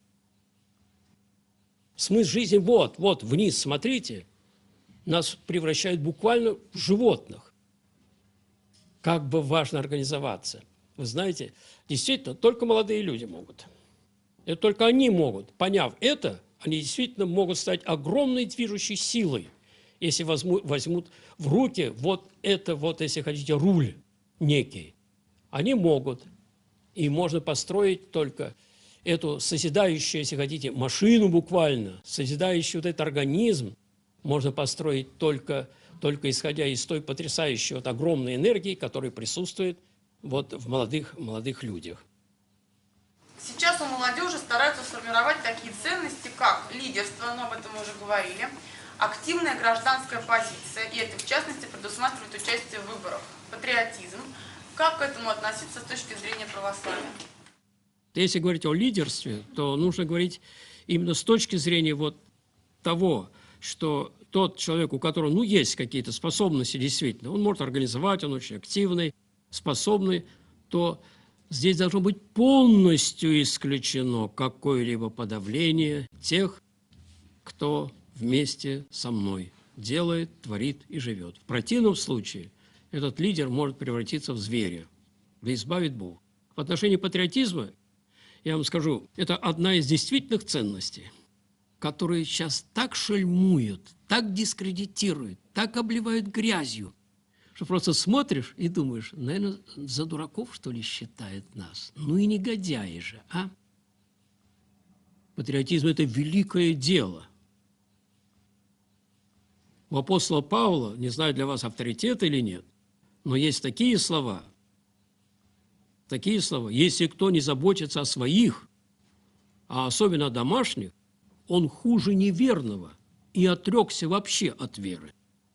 Смысл жизни вот, вот, вниз смотрите. Нас превращают буквально в животных. Как бы важно организоваться. Вы знаете, действительно, только молодые люди могут. Это только они могут. Поняв это, они действительно могут стать огромной движущей силой, если возьмут, возьмут в руки вот это, вот, если хотите, руль некий. Они могут. И можно построить только эту созидающую, если хотите, машину буквально, созидающий вот этот организм, можно построить только, только исходя из той потрясающей вот огромной энергии, которая присутствует вот в молодых, молодых людях. Сейчас у молодежи стараются сформировать такие ценности, как лидерство, но об этом мы уже говорили, активная гражданская позиция, и это в частности предусматривает участие в выборах, патриотизм. Как к этому относиться с точки зрения православия? Если говорить о лидерстве, то нужно говорить именно с точки зрения вот того, что тот человек, у которого ну, есть какие-то способности действительно, он может организовать, он очень активный, способный, то здесь должно быть полностью исключено какое-либо подавление тех, кто вместе со мной делает, творит и живет. В противном случае этот лидер может превратиться в зверя. Да избавит Бог. В отношении патриотизма, я вам скажу, это одна из действительных ценностей, которые сейчас так шельмуют, так дискредитируют, так обливают грязью, что просто смотришь и думаешь, наверное, за дураков, что ли, считает нас? Ну и негодяи же, а? Патриотизм – это великое дело. У апостола Павла, не знаю, для вас авторитет или нет, но есть такие слова, такие слова. Если кто не заботится о своих, а особенно о домашних, он хуже неверного и отрекся вообще от веры.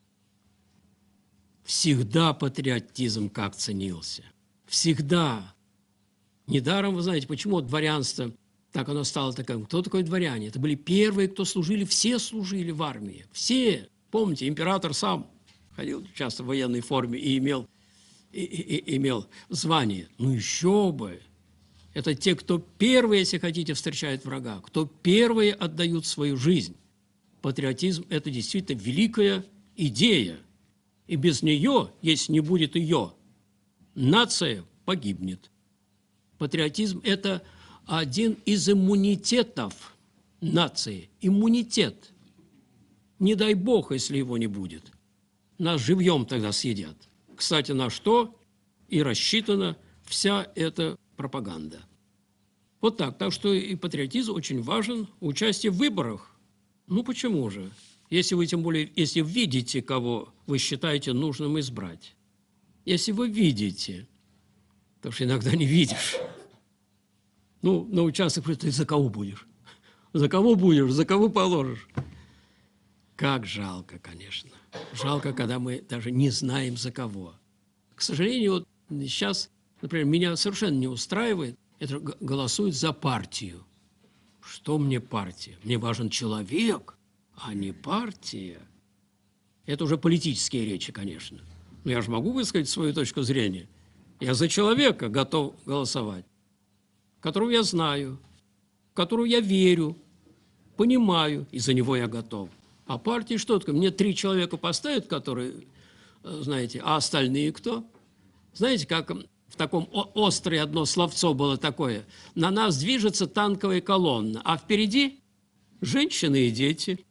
Всегда патриотизм как ценился. Всегда. Недаром, вы знаете, почему дворянство, так оно стало таковым. Кто такой дворяне? Это были первые, кто служили, все служили в армии. Все. Помните, император сам ходил часто в военной форме и имел, и, и, и, имел звание. Ну еще бы. Это те, кто первые, если хотите, встречают врага, кто первые отдают свою жизнь. Патриотизм – это действительно великая идея. И без нее, если не будет ее, нация погибнет. Патриотизм – это один из иммунитетов нации. Иммунитет. Не дай бог, если его не будет. Нас живьем тогда съедят. Кстати, на что и рассчитана вся эта пропаганда. Вот так. Так что и патриотизм очень важен. Участие в выборах. Ну почему же? Если вы, тем более, если видите, кого вы считаете нужным избрать. если вы видите, потому что иногда не видишь. Ну, на участок ты за кого будешь? За кого будешь, за кого положишь? Как жалко, конечно. Жалко, когда мы даже не знаем, за кого. К сожалению, вот сейчас, например, меня совершенно не устраивает, это голосуют за партию. Что мне партия? Мне важен человек, а не партия. Это уже политические речи, конечно. Но я же могу высказать свою точку зрения. Я за человека готов голосовать, которого я знаю, в которого я верю, понимаю, и за него я готов. А партии что такое? Мне три человека поставят, которые, знаете, а остальные кто? Знаете, как в таком острове одно словцо было такое. На нас движется танковая колонна, а впереди женщины и дети.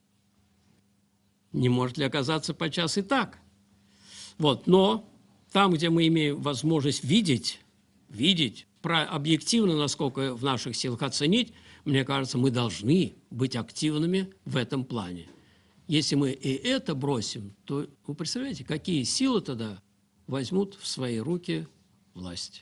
Не может ли оказаться подчас и так? Вот, но там, где мы имеем возможность видеть, видеть, про объективно, насколько в наших силах оценить, мне кажется, мы должны быть активными в этом плане. Если мы и это бросим, то вы представляете, какие силы тогда возьмут в свои руки власть?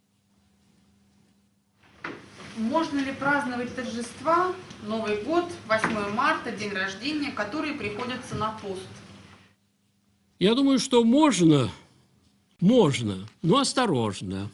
Можно ли праздновать торжества, Новый год, восьмое марта, день рождения, которые приходятся на пост? Я думаю, что можно, можно, но осторожно.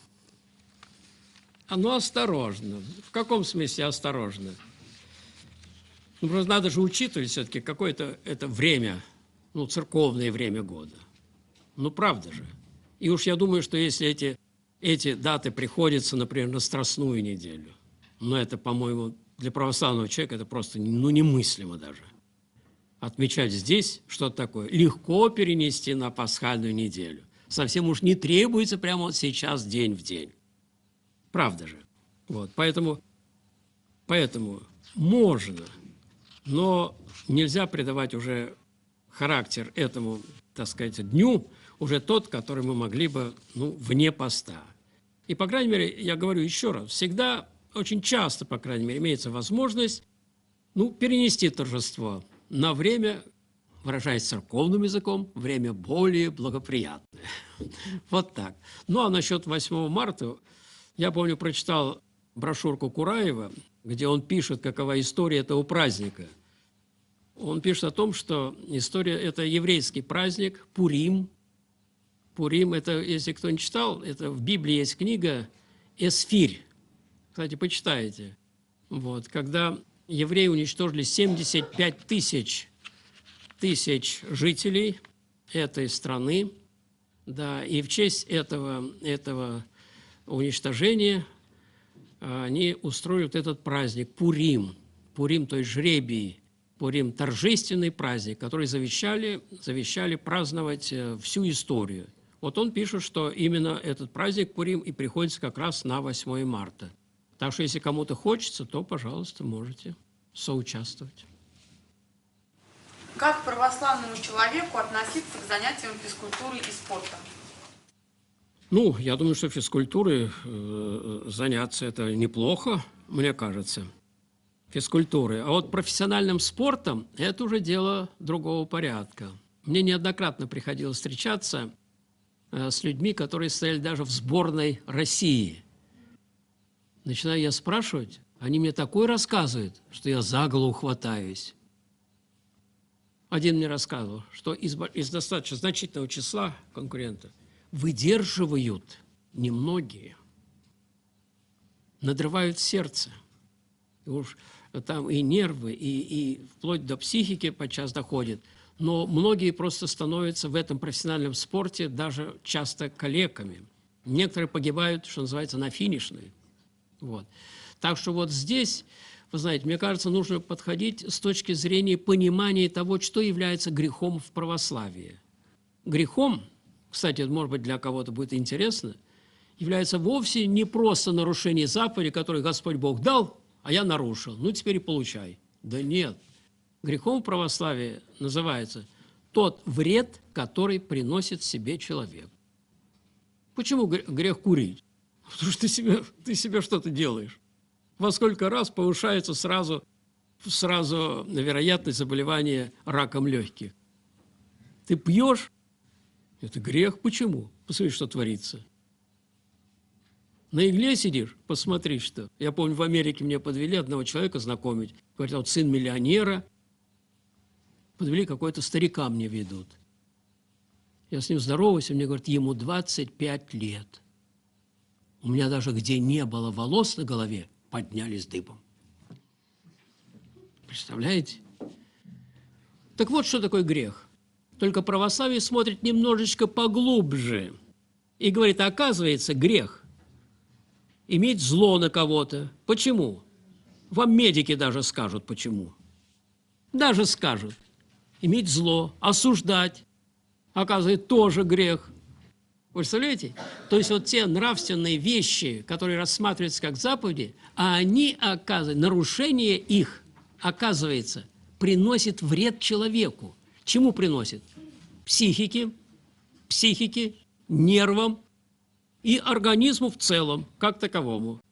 Но осторожно. В каком смысле осторожно? Ну, просто надо же учитывать все-таки какое-то это время, ну, церковное время года. Ну, правда же. И уж я думаю, что если эти, эти даты приходятся, например, на Страстную неделю, ну, это, по-моему, для православного человека это просто ну, немыслимо даже. Отмечать здесь что-то такое легко перенести на пасхальную неделю. Совсем уж не требуется прямо вот сейчас день в день. Правда же. Вот. Поэтому, поэтому можно, но нельзя придавать уже характер этому, так сказать, дню, уже тот, который мы могли бы, ну, вне поста. И, по крайней мере, я говорю еще раз, всегда, очень часто, по крайней мере, имеется возможность, ну, перенести торжество на время, выражаясь церковным языком, время более благоприятное. Вот так. Ну, а насчет восьмого марта, я помню, прочитал брошюрку Кураева, где он пишет, какова история этого праздника. Он пишет о том, что история – это еврейский праздник, Пурим. Пурим – это, если кто не читал, это в Библии есть книга «Эсфирь». Кстати, почитайте. Вот, когда евреи уничтожили семьдесят пять тысяч, тысяч жителей этой страны, да, и в честь этого, этого уничтожения они устроят этот праздник Пурим. Пурим, то есть жребий, Пурим – торжественный праздник, который завещали, завещали праздновать всю историю. Вот он пишет, что именно этот праздник Пурим и приходится как раз на восьмое марта. Так что, если кому-то хочется, то, пожалуйста, можете соучаствовать. Как православному человеку относиться к занятиям физкультурой и спортом? Ну, я думаю, что физкультурой э, заняться – это неплохо, мне кажется, физкультурой. А вот профессиональным спортом – это уже дело другого порядка. Мне неоднократно приходилось встречаться э, с людьми, которые стояли даже в сборной России. Начинаю я спрашивать, они мне такое рассказывают, что я за голову хватаюсь. Один мне рассказывал, что из, из достаточно значительного числа конкурентов выдерживают немногие, надрывают сердце. И уж там и нервы, и, и вплоть до психики подчас доходит. Но многие просто становятся в этом профессиональном спорте даже часто калеками. Некоторые погибают, что называется, на финишной. Вот. Так что вот здесь, вы знаете, мне кажется, нужно подходить с точки зрения понимания того, что является грехом в православии. Грехом, кстати, может быть, для кого-то будет интересно, является вовсе не просто нарушение заповеди, которую Господь Бог дал, а я нарушил. Ну, теперь и получай. Да нет. Грехом в православии называется тот вред, который приносит себе человек. Почему грех курить? Потому что ты себе, ты себе что-то делаешь. Во сколько раз повышается сразу, сразу вероятность заболевания раком легких. Ты пьешь, это грех. Почему? Потому Посмотри, что творится. На игле сидишь, посмотри, что. Я помню, в Америке мне подвели одного человека знакомить. Говорят, вот сын миллионера. Подвели, какой-то старика мне ведут. Я с ним здороваюсь, и мне говорят, ему двадцать пять лет. У меня даже где не было волос на голове, поднялись дыбом. Представляете? Так вот, что такое грех. Только православие смотрит немножечко поглубже и говорит, оказывается, грех иметь зло на кого-то. Почему? Вам медики даже скажут, почему. Даже скажут. Иметь зло, осуждать, оказывается, тоже грех. Вы представляете? То есть вот те нравственные вещи, которые рассматриваются как заповеди, а они, оказывается, нарушение их, оказывается, приносит вред человеку. Чему приносит? Психике, психике, нервам и организму в целом, как таковому.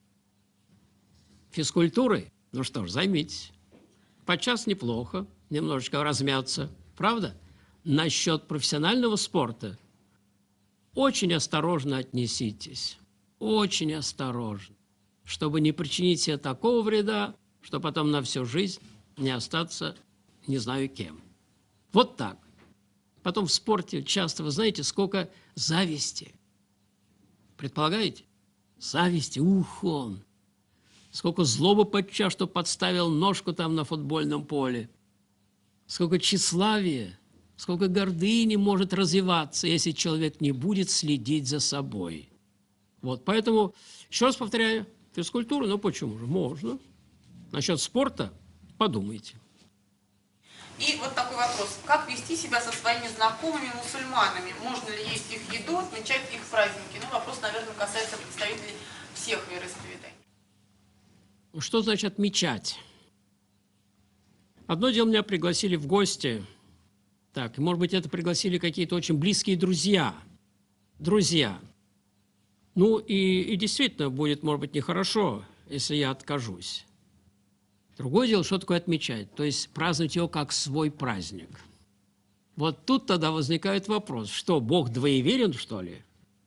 Физкультурой, ну что ж, займитесь. Подчас неплохо, немножечко размяться, правда? Насчет профессионального спорта очень осторожно отнеситесь, очень осторожно, чтобы не причинить себе такого вреда, что потом на всю жизнь не остаться не знаю кем. Вот так. Потом в спорте часто, вы знаете, сколько зависти. Предполагаете? Зависти, ух он. Сколько злобы подчас, что подставил ножку там на футбольном поле. Сколько тщеславия, сколько гордыни может развиваться, если человек не будет следить за собой. Вот, поэтому, еще раз повторяю, физкультура, ну почему же? Можно. Насчет спорта подумайте. И вот такой вопрос. Как вести себя со своими знакомыми мусульманами? Можно ли есть их еду, отмечать их праздники? Ну, вопрос, наверное, касается представителей всех вероисповеданий. Что значит отмечать? Одно дело, меня пригласили в гости. Так, и, может быть, это пригласили какие-то очень близкие друзья. Друзья. Ну, и, и действительно будет, может быть, нехорошо, если я откажусь. Другое дело, что такое отмечать, то есть праздновать его как свой праздник. Вот тут тогда возникает вопрос, что, Бог двоеверен, что ли?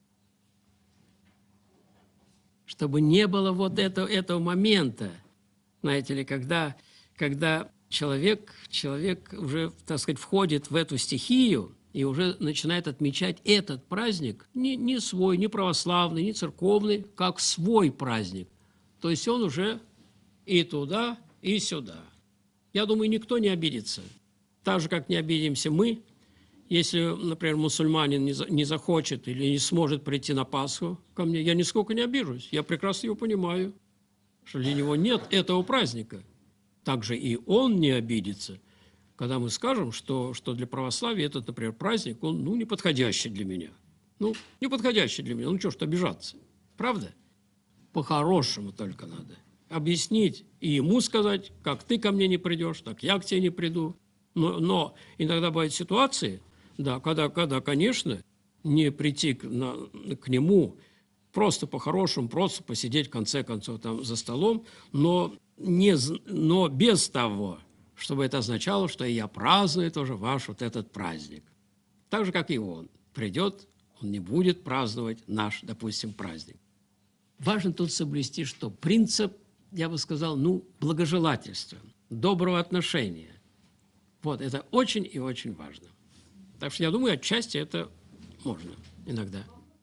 Чтобы не было вот этого, этого момента, знаете ли, когда, когда человек, человек уже, так сказать, входит в эту стихию и уже начинает отмечать этот праздник, не, не свой, не православный, не церковный, как свой праздник. То есть он уже и туда, и сюда. Я думаю, никто не обидится. Так же, как не обидимся мы, если, например, мусульманин не, за, не захочет или не сможет прийти на Пасху ко мне, я нисколько не обижусь. Я прекрасно его понимаю, что для него нет этого праздника. Также и он не обидится, когда мы скажем, что, что для православия этот, например, праздник, он ну, неподходящий для меня. Ну, неподходящий для меня. Ну, что ж обижаться? Правда? По-хорошему только надо. Объяснить и ему сказать, как ты ко мне не придешь, так я к тебе не приду. Но, но иногда бывают ситуации, да, когда, когда, конечно, не прийти к, на, к нему просто по-хорошему, просто посидеть в конце концов там за столом, но, не, но без того, чтобы это означало, что я праздную тоже ваш вот этот праздник. Так же, как и он. Придет, он не будет праздновать наш, допустим, праздник. Важно тут соблюсти, что принцип, я бы сказал, ну, благожелательства, доброго отношения. Вот, это очень и очень важно. Так что я думаю, отчасти это можно иногда.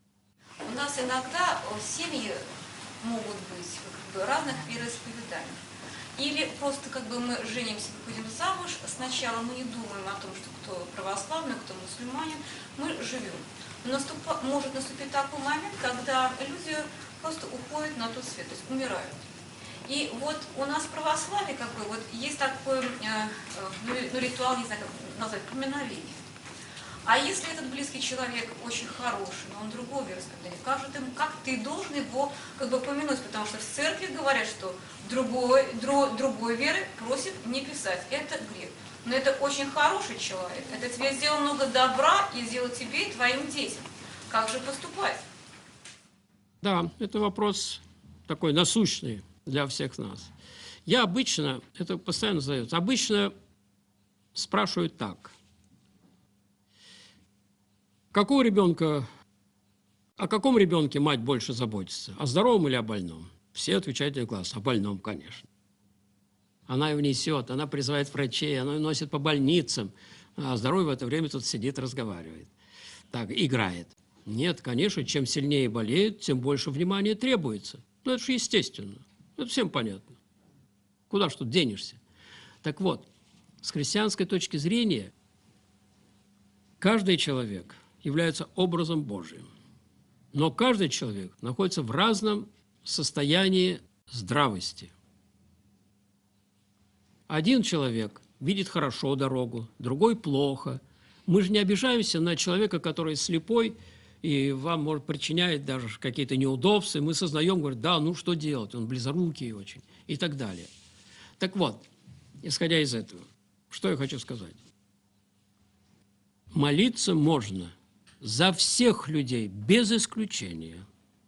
У нас иногда семьи могут быть как бы разных вероисповеданий. Или просто как бы мы женимся, выходим замуж, сначала мы не думаем о том, что кто православный, кто мусульманин, мы живем. Но наступа, может наступить такой момент, когда люди просто уходят на тот свет, то есть умирают. И вот у нас в православии как бы вот есть такой э, ну, ритуал, не знаю, как назвать, поминовение. А если этот близкий человек очень хороший, но он другого вероисповедания, как же ты, как ты должен его как бы помянуть? Потому что в церкви говорят, что другой, друг, другой веры просит не писать. Это грех. Но это очень хороший человек. Это тебе сделал много добра и сделал тебе и твоим детям. Как же поступать? Да, это вопрос такой насущный для всех нас. Я обычно, это постоянно задается, обычно спрашивают так. Какого ребенка О каком ребенке мать больше заботится? О здоровом или о больном? Все отвечают на класс. О больном, конечно. Она его несет, она призывает врачей, она носит по больницам, а здоровый в это время тут сидит, разговаривает. Так, играет. Нет, конечно, чем сильнее болеет, тем больше внимания требуется. Ну, это же естественно. Это всем понятно. Куда ж тут денешься? Так вот, с христианской точки зрения, каждый человек является образом Божиим. Но каждый человек находится в разном состоянии здравости. Один человек видит хорошо дорогу, другой плохо. Мы же не обижаемся на человека, который слепой, и вам, может, причиняет даже какие-то неудобства. И мы сознаем, говорит, да, ну что делать, он близорукий очень, и так далее. Так вот, исходя из этого, что я хочу сказать? Молиться можно за всех людей, без исключения.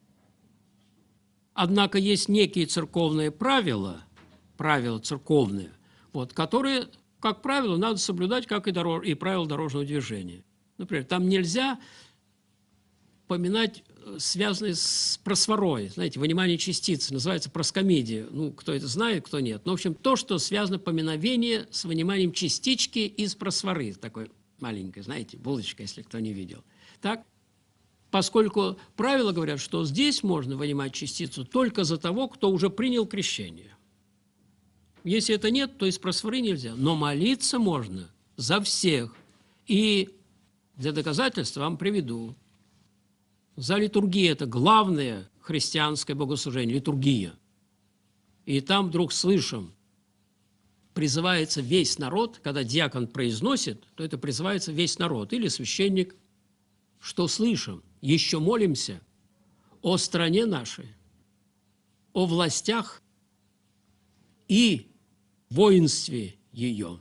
Однако есть некие церковные правила, правила церковные, вот, которые, как правило, надо соблюдать, как и, дорож... и правила дорожного движения. Например, там нельзя поминать связанные с просфорой, знаете, вынимание частицы, называется проскомидия. Ну, кто это знает, кто нет. Ну, в общем, то, что связано поминовение с выниманием частички из просфоры, такой маленькой, знаете, булочка, если кто не видел. Так? Поскольку правила говорят, что здесь можно вынимать частицу только за того, кто уже принял крещение. Если это нет, то из просфоры нельзя. Но молиться можно за всех. И для доказательства вам приведу. За литургией – это главное христианское богослужение, литургия. И там вдруг слышим, призывается весь народ, когда диакон произносит, то это призывается весь народ, или священник. Что слышим? Еще молимся о стране нашей, о властях и воинстве ее.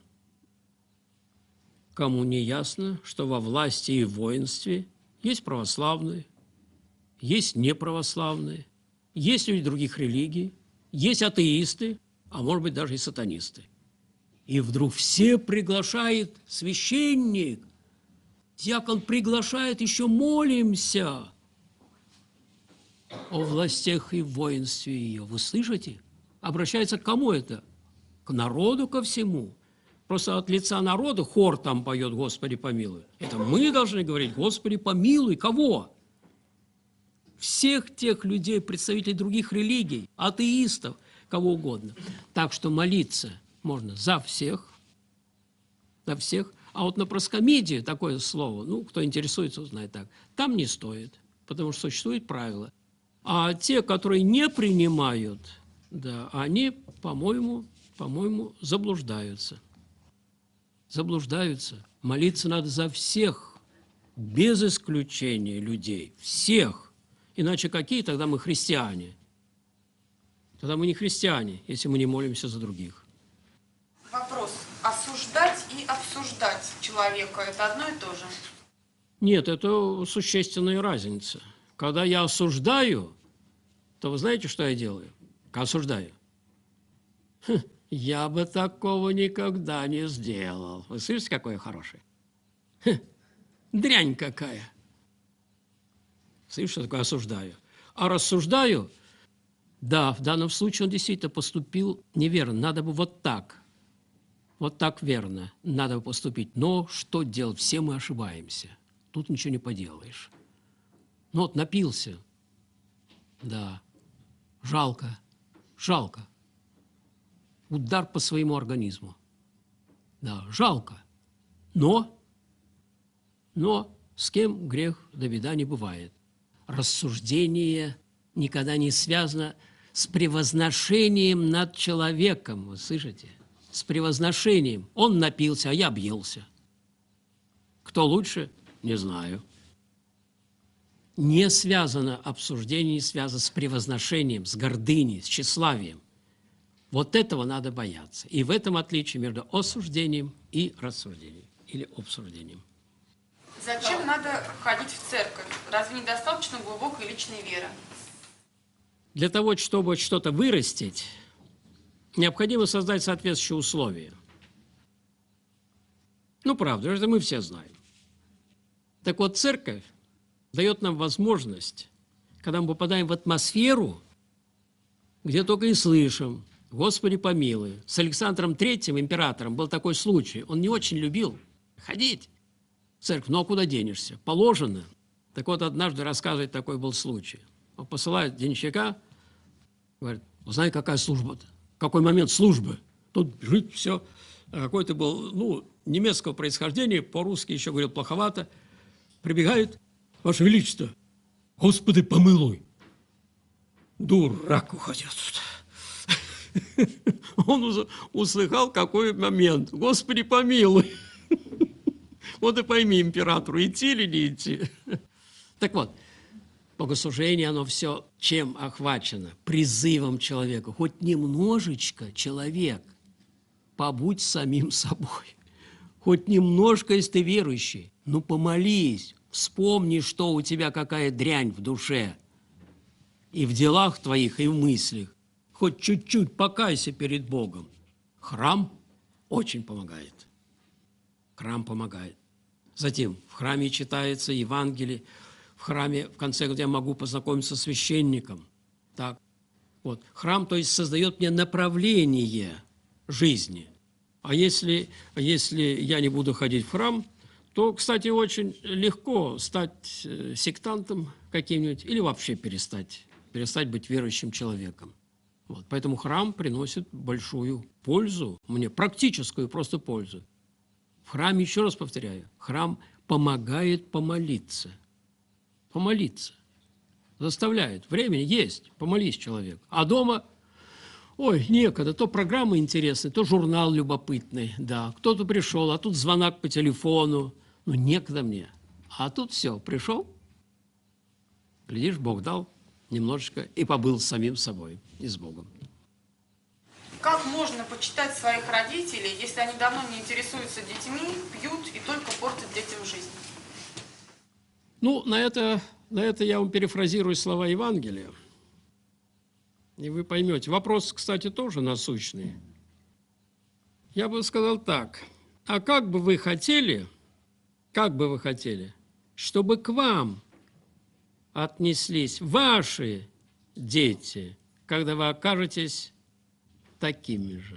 Кому не ясно, что во власти и воинстве есть православные, есть неправославные, есть люди других религий, есть атеисты, а может быть даже и сатанисты. И вдруг все приглашает священник, диакон приглашает, еще молимся о властях и воинстве ее. Вы слышите? Обращается к кому это? К народу, ко всему. Просто от лица народа хор там поет «Господи, помилуй». Это мы должны говорить «Господи, помилуй». Кого? Всех тех людей, представителей других религий, атеистов, кого угодно. Так что молиться можно за всех, за всех. А вот на проскомидии такое слово, ну, кто интересуется, узнает так, там не стоит, потому что существует правило. А те, которые не принимают, да, они, по-моему, по-моему, заблуждаются. Заблуждаются. Молиться надо за всех, без исключения людей, всех. Иначе какие тогда мы христиане? Тогда мы не христиане, если мы не молимся за других. Вопрос. Осуждать и обсуждать человека – это одно и то же? Нет, это существенная разница. Когда я осуждаю, то вы знаете, что я делаю? Осуждаю. Хм, я бы такого никогда не сделал. Вы слышите, какой я хороший? Хм, дрянь какая. Слышите, что такое осуждаю? А рассуждаю, да, в данном случае он действительно поступил неверно. Надо бы вот так. Вот так верно. Надо бы поступить. Но что делать? Все мы ошибаемся. Тут ничего не поделаешь. Ну вот напился. Да. Жалко. Жалко. Удар по своему организму. Да, жалко. Но, но с кем грех до беда не бывает. Рассуждение никогда не связано с превозношением над человеком. Вы слышите? С превозношением. Он напился, а я объелся. Кто лучше? Не знаю. Не связано обсуждение, не связано с превозношением, с гордыней, с тщеславием. Вот этого надо бояться. И в этом отличие между осуждением и рассуждением или обсуждением. Зачем надо ходить в церковь? Разве недостаточно глубокой личной веры? Для того, чтобы что-то вырастить, необходимо создать соответствующие условия. Ну, правда, это мы все знаем. Так вот, церковь дает нам возможность, когда мы попадаем в атмосферу, где только и слышим «Господи помилуй». С Александром Третьим, императором, был такой случай. Он не очень любил ходить в церковь, ну а куда денешься? Положено. Так вот, однажды рассказывает, такой был случай. Он посылает денщика, говорит: узнай, какая служба-то, какой момент службы. Тут жить все. Какой-то был, ну, немецкого происхождения, по-русски еще говорил плоховато. Прибегает: Ваше Величество, Господи помилуй. Дурак, уходи отсюда. Он услыхал, какой момент. Господи помилуй. Вот и пойми императору, идти или не идти. Так вот, богослужение, оно все чем охвачено? Призывом человека. Хоть немножечко, человек, побудь самим собой. Хоть немножко, если ты верующий, ну помолись, вспомни, что у тебя какая дрянь в душе. И в делах твоих, и в мыслях. Хоть чуть-чуть покайся перед Богом. Храм очень помогает. Храм помогает. Затем в храме читается Евангелие, в храме, в конце, где я могу познакомиться с священником. Так. Вот. Храм, то есть, создает мне направление жизни. А если, если я не буду ходить в храм, то, кстати, очень легко стать сектантом каким-нибудь или вообще перестать, перестать быть верующим человеком. Вот. Поэтому храм приносит большую пользу, мне практическую просто пользу. В храме, еще раз повторяю, храм помогает помолиться. Помолиться. Заставляет. Времени есть. Помолись, человек. А дома, ой, некогда. То программа интересная, то журнал любопытный. Да, кто-то пришел, а тут звонок по телефону. Ну, некогда мне. А тут все, пришел, глядишь, Бог дал немножечко и побыл с самим собой и с Богом. Как можно почитать своих родителей, если они давно не интересуются детьми, пьют и только портят детям жизнь? Ну, на это, на это я вам перефразирую слова Евангелия. И вы поймете. Вопрос, кстати, тоже насущный. Я бы сказал так. А как бы вы хотели, как бы вы хотели, чтобы к вам отнеслись ваши дети, когда вы окажетесь такими же?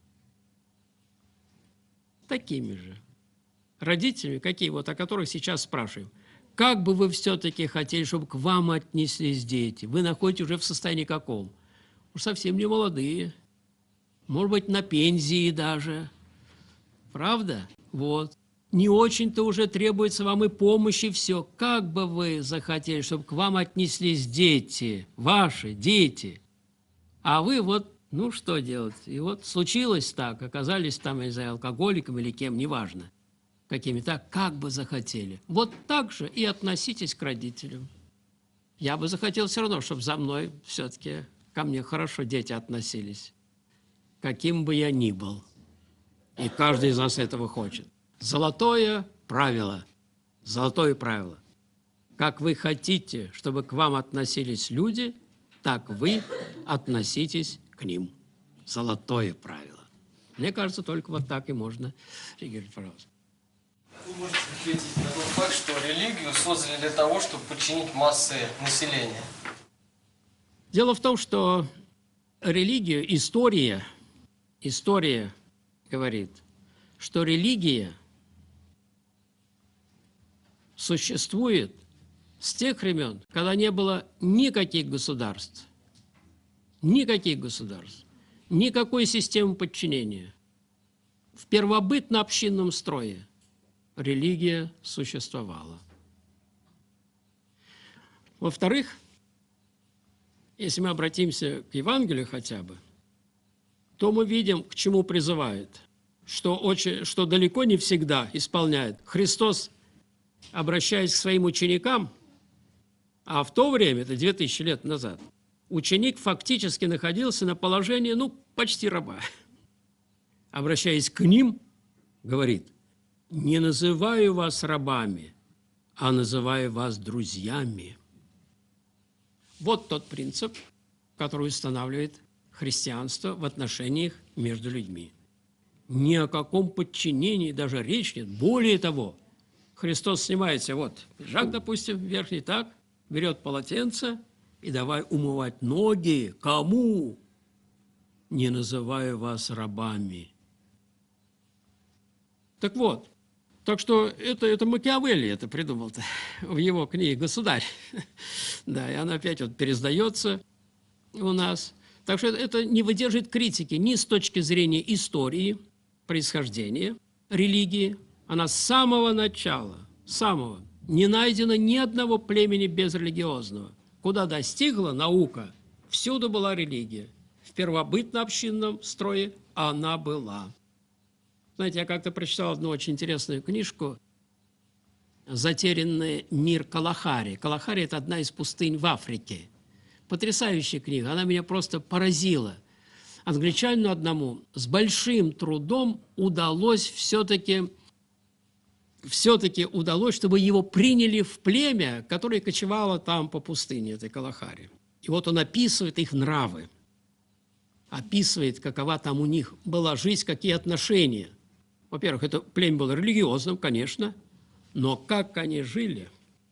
Такими же. Родителями, какие вот, о которых сейчас спрашиваем. Как бы вы все-таки хотели, чтобы к вам отнеслись дети? Вы находитесь уже в состоянии каком? Уж совсем не молодые. Может быть, на пенсии даже. Правда? Вот. Не очень-то уже требуется вам и помощь, и все. Как бы вы захотели, чтобы к вам отнеслись дети, ваши дети? А вы вот, ну что делать? И вот случилось так, оказались там, я не знаю, алкоголиком или кем, неважно. Какими-то, как бы захотели. Вот так же и относитесь к родителям. Я бы захотел все равно, чтобы за мной все-таки ко мне хорошо дети относились. Каким бы я ни был. И каждый из нас этого хочет. Золотое правило. Золотое правило. Как вы хотите, чтобы к вам относились люди, так вы относитесь к ним. Золотое правило. Мне кажется, только вот так и можно реагировать, пожалуйста. Вы можете ответить на тот факт, что религию создали для того, чтобы подчинить массы населения? Дело в том, что религия, история, история говорит, что религия существует с тех времен, когда не было никаких государств, никаких государств, никакой системы подчинения. В первобытно-общинном строе религия существовала. Во-вторых, если мы обратимся к Евангелию хотя бы, то мы видим, к чему призывает, что, очень, что далеко не всегда исполняет. Христос, обращаясь к своим ученикам, а в то время, это две тысячи лет назад, ученик фактически находился на положении, ну, почти раба. Обращаясь к ним, говорит: «Не называю вас рабами, а называю вас друзьями». Вот тот принцип, который устанавливает христианство в отношениях между людьми. Ни о каком подчинении даже речь нет. Более того, Христос снимает себе, вот, пиджак, допустим, верхний, так, берет полотенце и давай умывать ноги. Кому? Не называю вас рабами. Так вот, так что это, это Макиавелли это придумал-то в его книге «Государь». Да, и она опять вот пересдается у нас. Так что это не выдерживает критики ни с точки зрения истории, происхождения религии. Она с самого начала, самого, не найдено ни одного племени безрелигиозного. Куда достигла наука, всюду была религия. В первобытно-общинном строе она была. Знаете, я как-то прочитал одну очень интересную книжку «Затерянный мир Калахари». Калахари – это одна из пустынь в Африке. Потрясающая книга, она меня просто поразила. Англичанину одному с большим трудом удалось все-таки, все-таки удалось, чтобы его приняли в племя, которое кочевало там по пустыне, этой Калахари. И вот он описывает их нравы, описывает, какова там у них была жизнь, какие отношения. Во-первых, это племя было религиозным, конечно, но как они жили?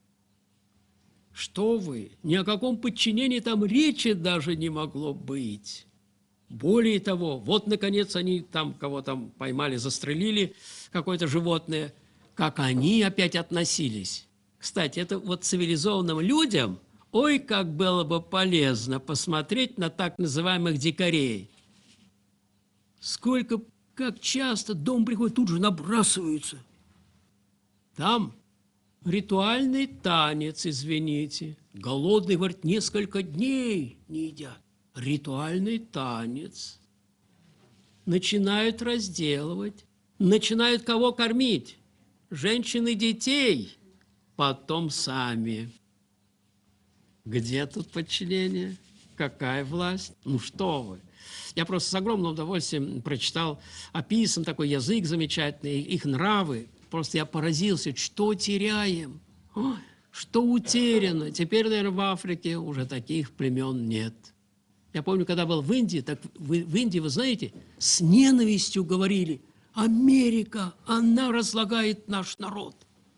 Что вы? Ни о каком подчинении там речи даже не могло быть. Более того, вот, наконец, они там, кого там поймали, застрелили, какое-то животное, как они опять относились. Кстати, это вот цивилизованным людям, ой, как было бы полезно посмотреть на так называемых дикарей. Сколько, как часто дом приходит, тут же набрасываются. Там ритуальный танец, извините. Голодный, говорит, несколько дней не едят. Ритуальный танец. Начинают разделывать, начинают кого кормить? Женщин и детей, потом сами. Где тут подчинение? Какая власть? Ну что вы? Я просто с огромным удовольствием прочитал, описан такой язык замечательный, их нравы. Просто я поразился, что теряем, ой, что утеряно. Теперь, наверное, в Африке уже таких племен нет. Я помню, когда был в Индии, так в, в Индии, вы знаете, с ненавистью говорили: Америка, она разлагает наш народ.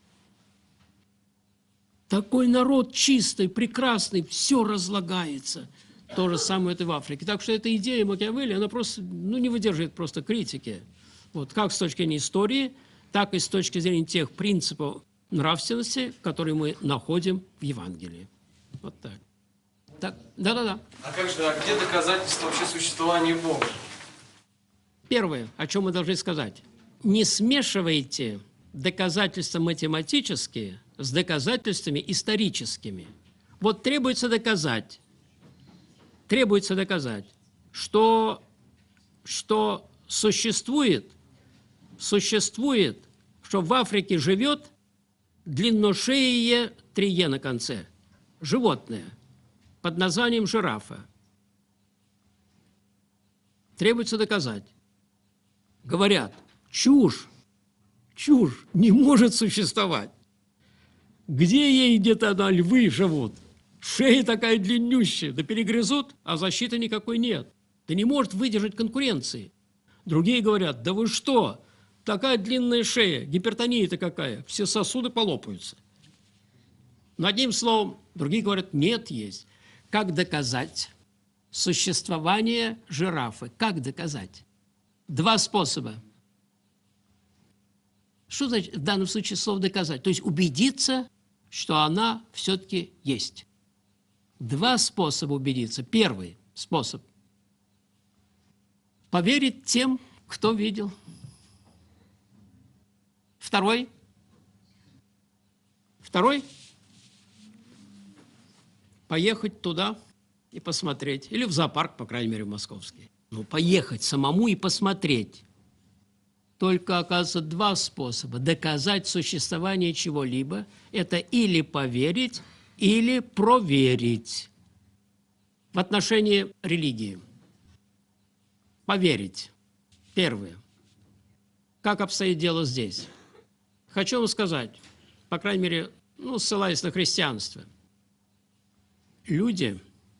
Такой народ чистый, прекрасный, все разлагается. То же самое это в Африке. Так что эта идея Макиавелли, она просто, ну, не выдерживает просто критики. Вот как с точки зрения истории, так и с точки зрения тех принципов нравственности, которые мы находим в Евангелии. Вот так. Так, да-да-да. А как же, а где доказательства вообще существования Бога? Первое, о чем мы должны сказать. Не смешивайте доказательства математические с доказательствами историческими. Вот требуется доказать, требуется доказать, что, что существует, существует, что в Африке живет длинношеее, три е на конце, животное под названием жирафа. Требуется доказать. Говорят, чушь, чушь не может существовать. Где ей где-то на львы живут? Шея такая длиннющая, да перегрызут, а защиты никакой нет. Да не может выдержать конкуренции. Другие говорят, да вы что, такая длинная шея, гипертония-то какая, все сосуды полопаются. Но одним словом, другие говорят, нет, есть. Как доказать существование жирафы? Как доказать? Два способа. Что значит в данном случае слово «доказать»? То есть убедиться, что она все-таки есть. Два способа убедиться. Первый способ – поверить тем, кто видел. Второй – Второй – поехать туда и посмотреть. Или в зоопарк, по крайней мере, в московский. Ну, поехать самому и посмотреть. Только, оказывается, два способа доказать существование чего-либо. Это или поверить, или проверить. В отношении религии. Поверить. Первое. Как обстоит дело здесь? Хочу вам сказать, по крайней мере, ну, ссылаясь на христианство. Люди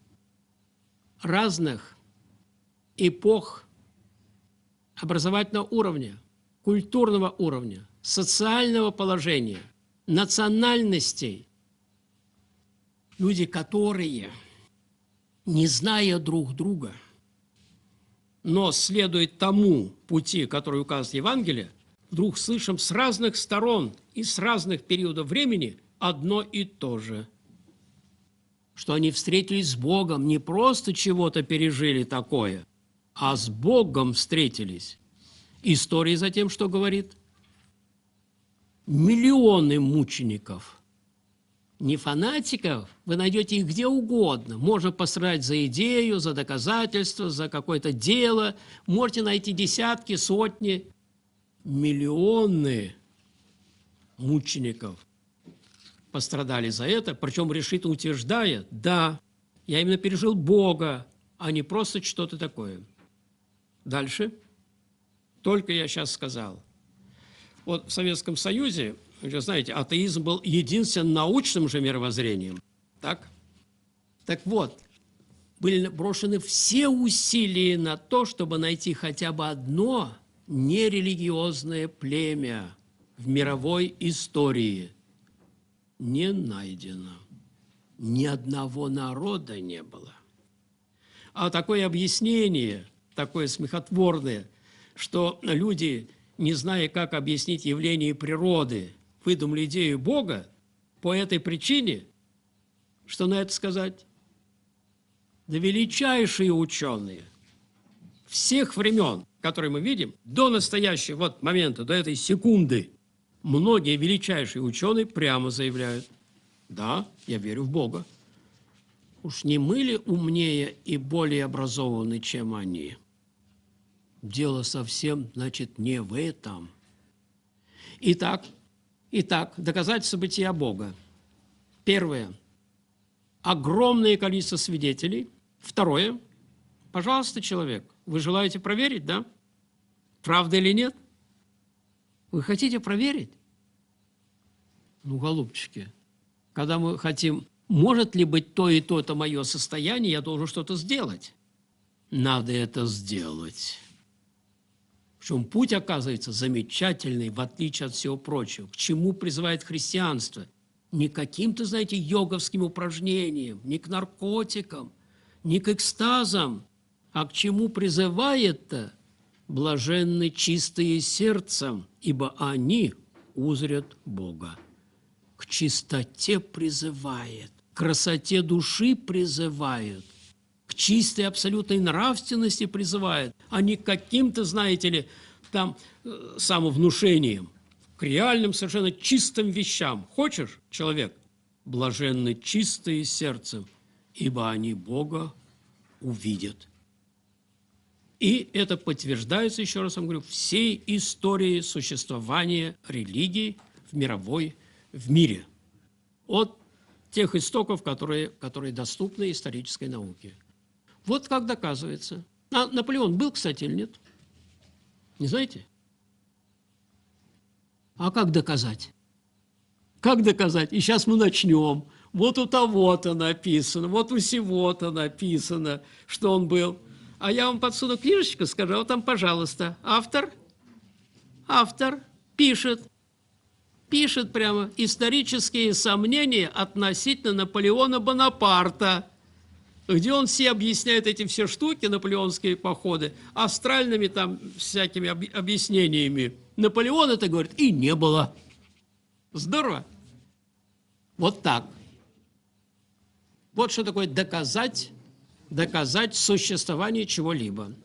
разных эпох, образовательного уровня, культурного уровня, социального положения, национальностей, люди, которые, не зная друг друга, но следуя тому пути, который указывает Евангелие, вдруг слышим с разных сторон и с разных периодов времени одно и то же. Что они встретились с Богом, не просто чего-то пережили такое, а с Богом встретились. История затем что говорит? Миллионы мучеников. Не фанатиков, вы найдете их где угодно. Можно пострадать за идею, за доказательство, за какое-то дело. Можете найти десятки, сотни, миллионы мучеников пострадали за это, причем решительно утверждая, да, я именно пережил Бога, а не просто что-то такое. Дальше. Только я сейчас сказал. Вот в Советском Союзе, вы знаете, атеизм был единственным научным же мировоззрением. Так? Так вот, были брошены все усилия на то, чтобы найти хотя бы одно нерелигиозное племя в мировой истории. Не найдено. Ни одного народа не было. А такое объяснение, такое смехотворное, что люди, не зная, как объяснить явление природы, выдумали идею Бога по этой причине, что на это сказать? Да величайшие ученые всех времен, которые мы видим, до настоящего вот момента, до этой секунды, многие величайшие ученые прямо заявляют, да, я верю в Бога. Уж не мы ли умнее и более образованы, чем они? Дело совсем, значит, не в этом. Итак, итак, доказательства бытия Бога. Первое. Огромное количество свидетелей. Второе. Пожалуйста, человек, вы желаете проверить, да? Правда или нет? Вы хотите проверить? Ну, голубчики, когда мы хотим, может ли быть то и то, это мое состояние, я должен что-то сделать. Надо это сделать. Причем путь, оказывается, замечательный, в отличие от всего прочего. К чему призывает христианство? Не к каким-то, знаете, йоговским упражнениям, не к наркотикам, не к экстазам, а к чему призывает-то? Блаженны чистые сердцем, ибо они узрят Бога. К чистоте призывает, к красоте души призывает, к чистой абсолютной нравственности призывает, а не к каким-то, знаете ли, там самовнушениям, к реальным, совершенно чистым вещам. Хочешь, человек? Блаженны чистые сердцем, ибо они Бога увидят. И это подтверждается, еще раз вам говорю, всей историей существования религии в мировой, в мире. От тех истоков, которые, которые доступны исторической науке. Вот как доказывается. А Наполеон был, кстати, или нет? Не знаете? А как доказать? Как доказать? И сейчас мы начнем. Вот у того-то написано, вот у сего-то написано, что он был. А я вам подсуну книжечку, скажу, вот там, пожалуйста, автор, автор пишет, пишет прямо исторические сомнения относительно Наполеона Бонапарта, где он все объясняет эти все штуки, наполеонские походы, астральными там всякими объяснениями. Наполеон это говорит, и не было. Здорово. Вот так. Вот что такое доказать, доказать существование чего-либо.